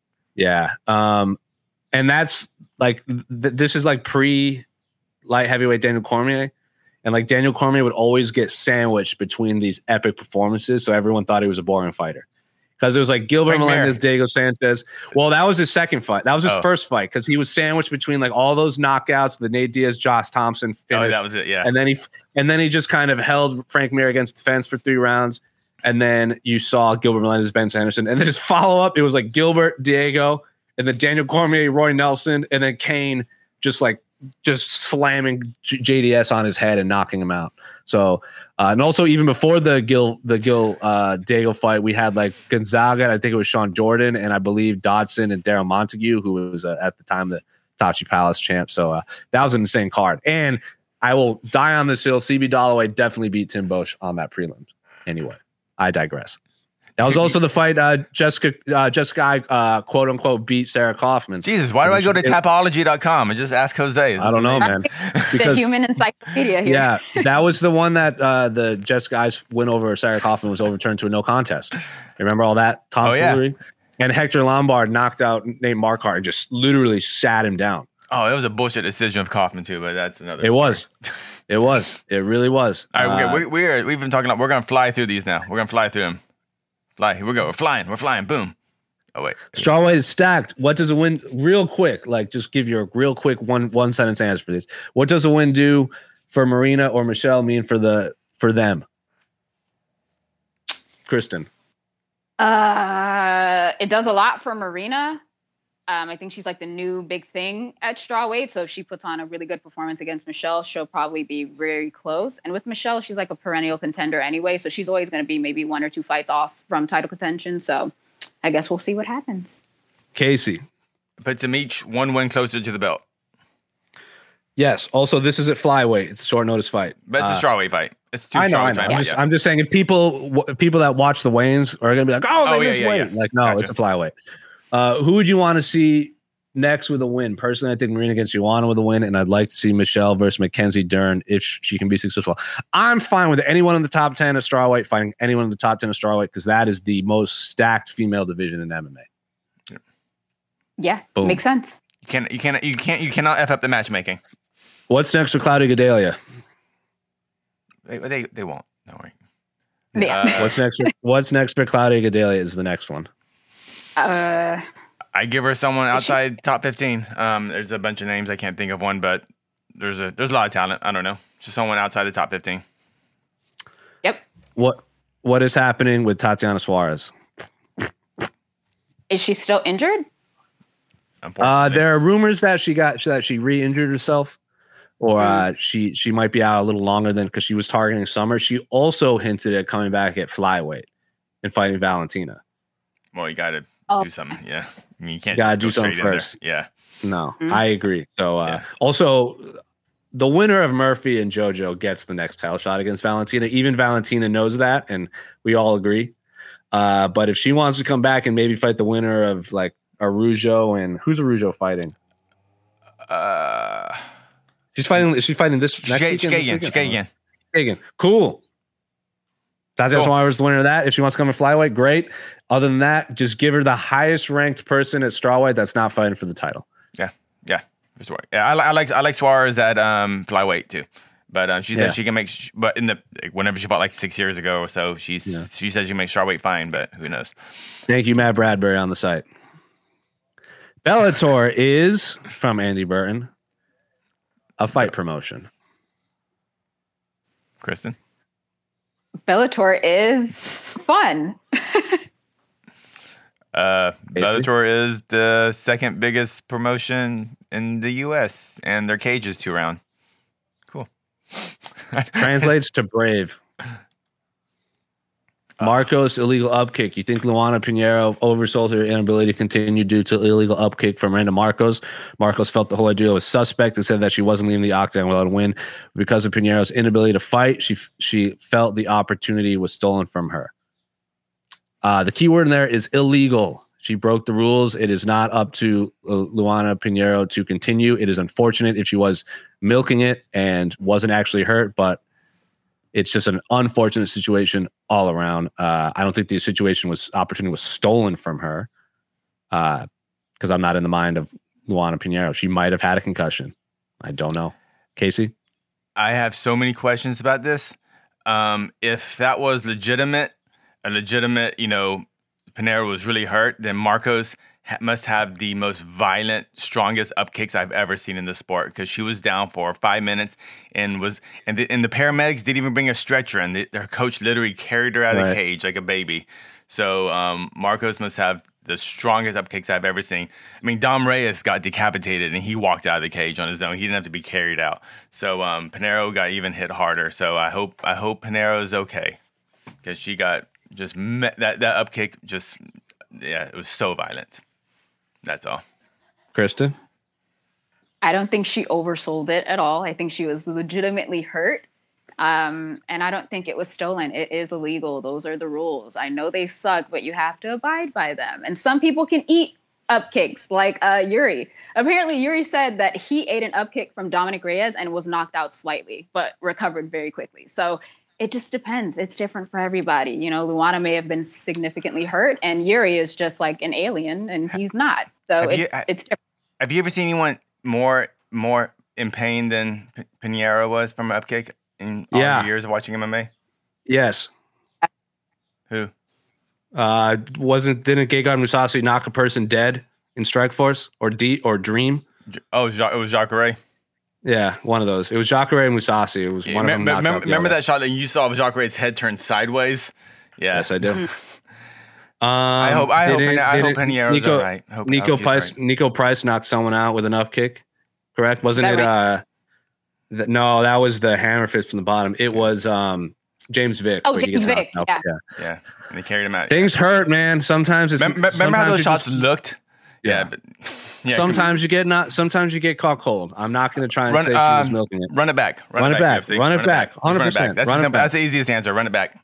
and that's like this is like pre light heavyweight Daniel Cormier, and like Daniel Cormier would always get sandwiched between these epic performances, so everyone thought he was a boring fighter. Because it was like Gilbert Melendez, Diego Sanchez. Well, that was his second fight. That was his first fight because he was sandwiched between like all those knockouts, the Nate Diaz, Josh Thompson finish. Oh, that was it, yeah. And then he just kind of held Frank Mir against the fence for 3 rounds. And then you saw Gilbert Melendez, Ben Sanderson. And then his follow-up, it was like Gilbert, Diego, and then Daniel Cormier, Roy Nelson, and then Kane just slamming JDS on his head and knocking him out. So, and also even before the Gil Diego fight, we had like Gonzaga, I think it was Sean Jordan, and I believe Dodson and Daryl Montague, who was at the time the Tachi Palace champ. So that was an insane card. And I will die on this hill. CB Dollaway definitely beat Tim Boesch on that prelim. Anyway, I digress. That was also the fight Jessica quote unquote beat Sarah Kaufman. Jesus, why do I go to Tapology.com and just ask Jose? I don't know, man. The human encyclopedia here. Yeah, that was the one that the Jessica's win over Sarah Kaufman was overturned to a no contest. Remember all that tomfoolery? Oh, yeah. And Hector Lombard knocked out Nate Marquardt and just literally sat him down. Oh, it was a bullshit decision of Kaufman too, but that's another. It was. It really was. All right, we've been talking. We're gonna fly through these now. We're gonna fly through them. Fly. Here we go. We're flying. Boom. Oh, wait. Strawweight is stacked. What does a win, real quick, like just give you a real quick one sentence answer for this. What does a win do for Marina or Michelle mean for them? Kristen. It does a lot for Marina. I think she's like the new big thing at strawweight. So if she puts on a really good performance against Michelle, she'll probably be very close. And with Michelle, she's like a perennial contender anyway. So she's always going to be maybe 1 or 2 fights off from title contention. So I guess we'll see what happens. Casey. Puts them each 1 win closer to the belt. Yes. Also, this is at flyweight. It's a short notice fight. But it's a strawweight fight. It's 2 I know. strawweight. I'm just saying if people that watch the weigh-ins are going to be like, oh, they missed weight. Yeah. Like, no, gotcha. It's a flyweight. Who would you want to see next with a win? Personally, I think Marina against Joanna with a win, and I'd like to see Michelle versus Mackenzie Dern if she can be successful. I'm fine with anyone in the top 10 of strawweight fighting anyone in the top 10 of strawweight because that is the most stacked female division in MMA. Yeah, boom. Makes sense. You cannot F up the matchmaking. What's next for Claudia Gadelha? They won't. Don't worry. Yeah. What's next for Claudia Gadelha is the next one. I give her someone outside top 15. There's a bunch of names. I can't think of one, but there's a lot of talent. I don't know. Just someone outside the top 15. Yep. What is happening with Tatiana Suarez? Is she still injured? There are rumors that she re-injured herself, or she might be out a little longer than because she was targeting summer. She also hinted at coming back at flyweight and fighting Valentina. Well, you got to do something. Yeah. I mean, you can't do something first. Yeah. No, I agree. So, also, the winner of Murphy and JoJo gets the next title shot against Valentina. Even Valentina knows that, and we all agree. But if she wants to come back and maybe fight the winner of like Araujo and who's Araujo fighting? She's fighting this next weekend. Skagen. Cool. Tatiana Suarez is the winner of that. If she wants to come in flyweight, great. Other than that, just give her the highest ranked person at strawweight that's not fighting for the title. Yeah. I like Suarez at flyweight too. But she said she can make. But whenever she fought like 6 years ago or so, she says she can make strawweight fine. But who knows? Thank you, Matt Bradbury on the site. Bellator is from Andy Burton, a fight promotion. Kristen. Bellator is fun. Bellator is the second biggest promotion in the U.S. and their cage is 2-round. Cool. Translates to brave. Marcos illegal upkick. You think Luana Pinheiro oversold her inability to continue due to illegal upkick from Miranda Marcos? Marcos felt the whole idea was suspect and said that she wasn't leaving the octagon without a win. Because of Pinheiro's inability to fight, she felt the opportunity was stolen from her. The key word in there is illegal. She broke the rules. It is not up to Luana Pinheiro to continue. It is unfortunate if she was milking it and wasn't actually hurt, but it's just an unfortunate situation all around. I don't think the opportunity was stolen from her because I'm not in the mind of Luana Pinheiro. She might have had a concussion. I don't know. Casey? I have so many questions about this. If that was legitimate, Pinheiro was really hurt, then Marcos must have the most violent, strongest up kicks I've ever seen in the sport, because she was down for 5 minutes and the paramedics didn't even bring a stretcher, and their coach literally carried her out of the cage like a baby. So Marcos must have the strongest up kicks I've ever seen. I mean, Dom Reyes got decapitated and he walked out of the cage on his own. He didn't have to be carried out. So Pinheiro got even hit harder. So I hope Pinheiro is okay, because she got just that up kick. Just it was so violent. That's all. Kristen? I don't think she oversold it at all. I think she was legitimately hurt. And I don't think it was stolen. It is illegal. Those are the rules. I know they suck, but you have to abide by them. And some people can eat up kicks, like Yuri. Apparently, Yuri said that he ate an up kick from Dominic Reyes and was knocked out slightly, but recovered very quickly. So it just depends. It's different for everybody. You know, Luana may have been significantly hurt, and Yuri is just like an alien, and he's not. So it's different. Have you ever seen anyone more in pain than Pinheiro was from an upkick in all your years of watching MMA? Yes. Who? Didn't Gegard Mousasi knock a person dead in Strikeforce or Dream? Oh, it was Jacare. Yeah, one of those. It was Jacare and Musasi. It was one of them. Remember that shot that you saw of Jacare's head turn sideways? Yeah. Yes, I do. I hope Pinheiro's all right. Nico Price knocked someone out with an up kick. Correct? Wasn't it? Right? No, that was the hammer fist from the bottom. It was James Vick. Oh, James Vick. Yeah. And they carried him out. Things hurt, man. Sometimes it's. Remember how those shots looked? Yeah. Sometimes you get caught cold. I'm not going to try and say she was milking it. Run it back. Run it back. 100%. That's the easiest answer. Run it back.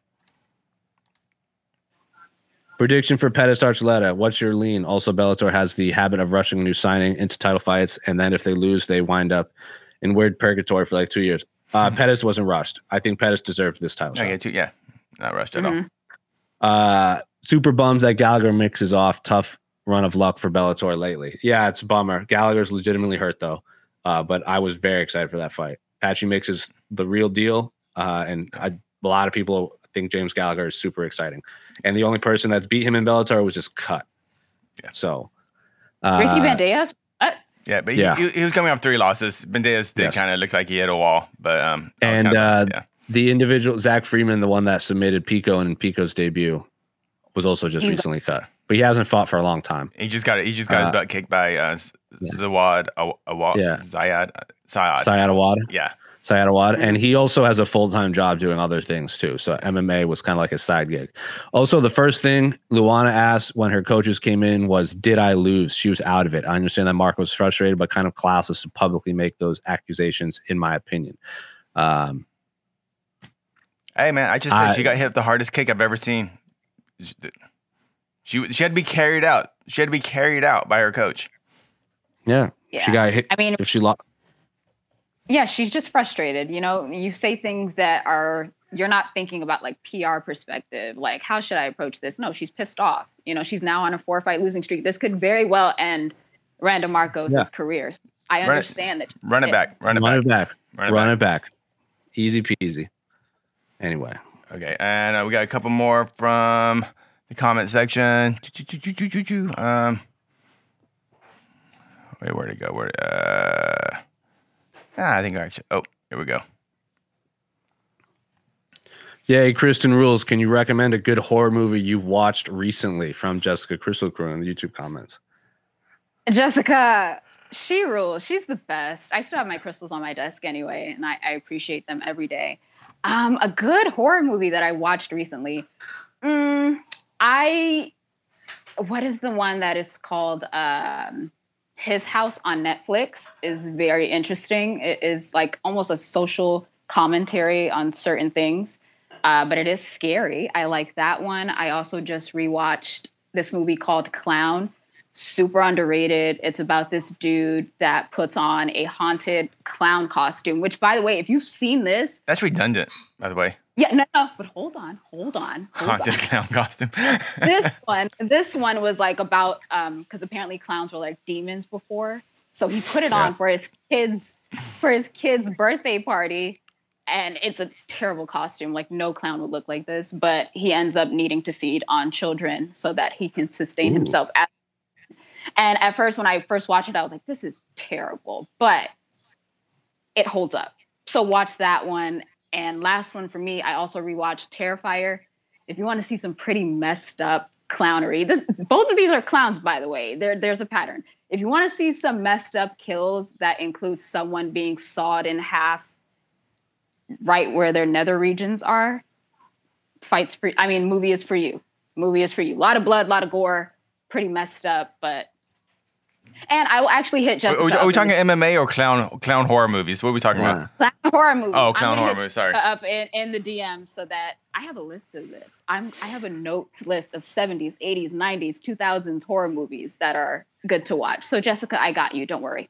Prediction for Pettis Archuleta. What's your lean? Also, Bellator has the habit of rushing a new signing into title fights, and then if they lose, they wind up in weird purgatory for like 2 years. Pettis wasn't rushed. I think Pettis deserved this title shot. Yeah, not rushed at all. Super bummed that Gallagher mixes off. Tough run of luck for Bellator lately. Yeah, it's a bummer. Gallagher's legitimately hurt though, but I was very excited for that fight. Patchy Mix is the real deal, and a lot of people think James Gallagher is super exciting. And the only person that's beat him in Bellator was just cut. Yeah. So Ricky Bandejas. Yeah, but he was coming off 3 losses. Bandejas did kind of look like he hit a wall, but the individual Zach Freeman, the one that submitted Pico in Pico's debut, was also recently cut. But he hasn't fought for a long time. He just got his butt kicked by Zawad Awad. Syed Awad. Yeah. Syed Awad. And he also has a full-time job doing other things too. So MMA was kind of like a side gig. Also, the first thing Luana asked when her coaches came in was, did I lose? She was out of it. I understand that Mark was frustrated, but kind of classless to publicly make those accusations, in my opinion. Hey, man, I just said she got hit with the hardest kick I've ever seen. She had to be carried out. She had to be carried out by her coach. Yeah. She got hit. I mean, if she lost. Yeah, she's just frustrated. You know, you say things that you're not thinking about like PR perspective. Like, how should I approach this? No, she's pissed off. You know, she's now on a 4-fight losing streak. This could very well end Randa Marcos' career. I understand that. Run it back. Run it back. Easy peasy. Anyway. Okay, and we got a couple more from the comment section. Wait, where'd it go? I think actually. Oh, here we go. Yay, Kristen Rules. Can you recommend a good horror movie you've watched recently? From Jessica Crystal Crew in the YouTube comments. Jessica, she rules. She's the best. I still have my crystals on my desk anyway, and I appreciate them every day. A good horror movie that I watched recently. What is the one that is called His House on Netflix is very interesting. It is like almost a social commentary on certain things, but it is scary. I like that one. I also just rewatched this movie called Clown. Super underrated. It's about this dude that puts on a haunted clown costume, which, by the way, if you've seen this... That's redundant, by the way. Yeah, no, but hold on. Haunted clown costume. This one was like about, because apparently clowns were like demons before. So he put it on for his kid's birthday party. And it's a terrible costume. Like no clown would look like this, but he ends up needing to feed on children so that he can sustain himself. And at first, when I first watched it, I was like, this is terrible, but it holds up. So watch that one. And last one for me, I also rewatched Terrifier. If you want to see some pretty messed up clownery, both of these are clowns, by the way. There's a pattern. If you want to see some messed up kills that include someone being sawed in half right where their nether regions are, movie is for you. Movie is for you. A lot of blood, a lot of gore, pretty messed up, but... And I will actually hit Jessica. Are we talking MMA or clown horror movies? What are we talking about? Clown horror movies. Oh, clown horror movies. Sorry. Up in the DM so that I have a list of this. I have a notes list of 70s, 80s, 90s, 2000s horror movies that are good to watch. So Jessica, I got you. Don't worry.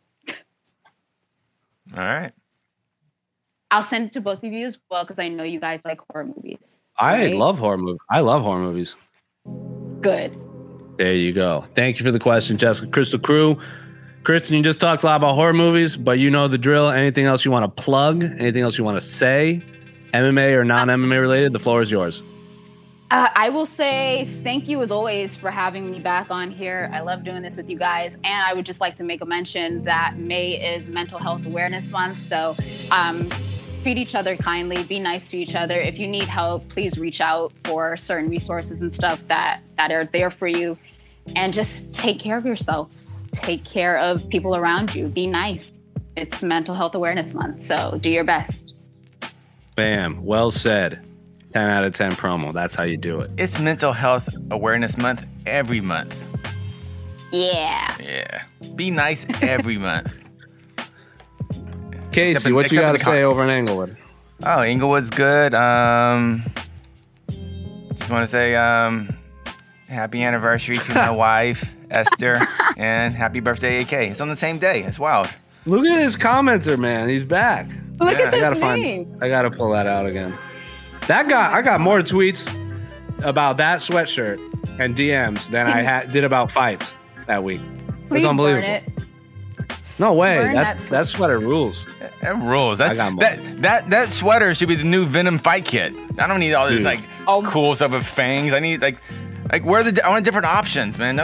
All right. I'll send it to both of you as well because I know you guys like horror movies. I love horror movies. I love horror movies. Good. There you go. Thank you for the question, Jessica. Crystal Crew. Kristen, you just talked a lot about horror movies, but you know the drill. Anything else you want to plug? Anything else you want to say? MMA or non-MMA related? The floor is yours. I will say thank you as always for having me back on here. I love doing this with you guys. And I would just like to make a mention that May is Mental Health Awareness Month. So treat each other kindly. Be nice to each other. If you need help, please reach out for certain resources and stuff that are there for you. And just take care of yourselves. Take care of people around you. Be nice. It's Mental Health Awareness Month. So do your best. Bam. Well said. 10 out of 10 promo. That's how you do it. It's Mental Health Awareness Month every month. Yeah. Yeah. Be nice every month. Casey, what you got to say over in Englewood? Oh, Englewood's good. Just want to say happy anniversary to my wife, Esther, and happy birthday, AK. It's on the same day. It's wild. Look at his commenter, man. He's back. Look at this name. I got to pull that out again. I got more tweets about that sweatshirt and DMs than I did about fights that week. It was unbelievable. Burn it. No way. That sweater rules. It rules. That sweater should be the new Venom fight kit. I don't need all this cool stuff with fangs. I need I want different options, man.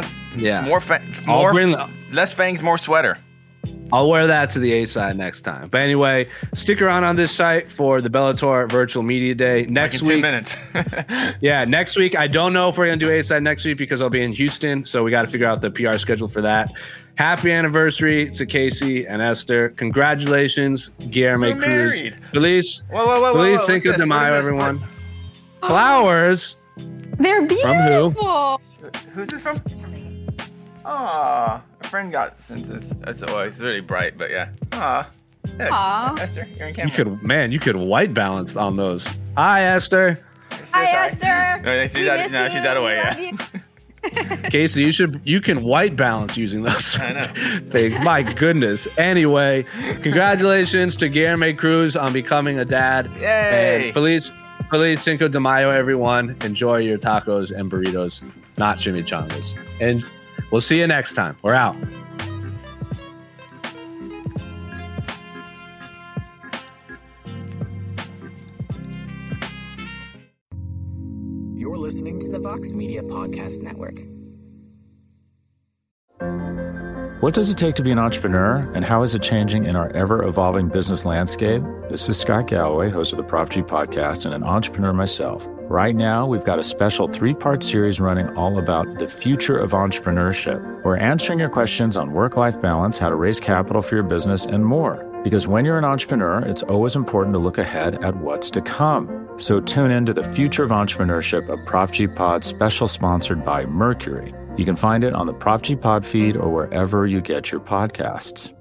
Less fangs, more sweater. I'll wear that to the A side next time. But anyway, stick around on this site for the Bellator Virtual Media Day next week. 10 minutes. Yeah, next week. I don't know if we're going to do A side next week because I'll be in Houston. So we got to figure out the PR schedule for that. Happy anniversary to Casey and Esther. Congratulations, Guilherme Cruz. Feliz Cinco de Mayo, everyone. Flowers. They're beautiful. From who? Who's it from? Aw, a friend got sent this. It's really bright, but yeah. Aw. Esther, you're on camera. You could white balance on those. Hi, Esther. Hi, Esther. No, she's that away, yeah. Casey, you can white balance using those things. My goodness. Anyway, congratulations to Guilherme Cruz on becoming a dad. Yay! And Feliz Cinco de Mayo, everyone. Enjoy your tacos and burritos, not chimichangas. And we'll see you next time. We're out. You're listening to the Vox Media Podcast Network. What does it take to be an entrepreneur, and how is it changing in our ever-evolving business landscape? This is Scott Galloway, host of the Prop G podcast and an entrepreneur myself. Right now, we've got a special 3-part series running all about the future of entrepreneurship. We're answering your questions on work-life balance, how to raise capital for your business, and more. Because when you're an entrepreneur, it's always important to look ahead at what's to come. So tune in to the Future of Entrepreneurship, a Prop G Pod special sponsored by Mercury. You can find it on the Prop G Pod feed or wherever you get your podcasts.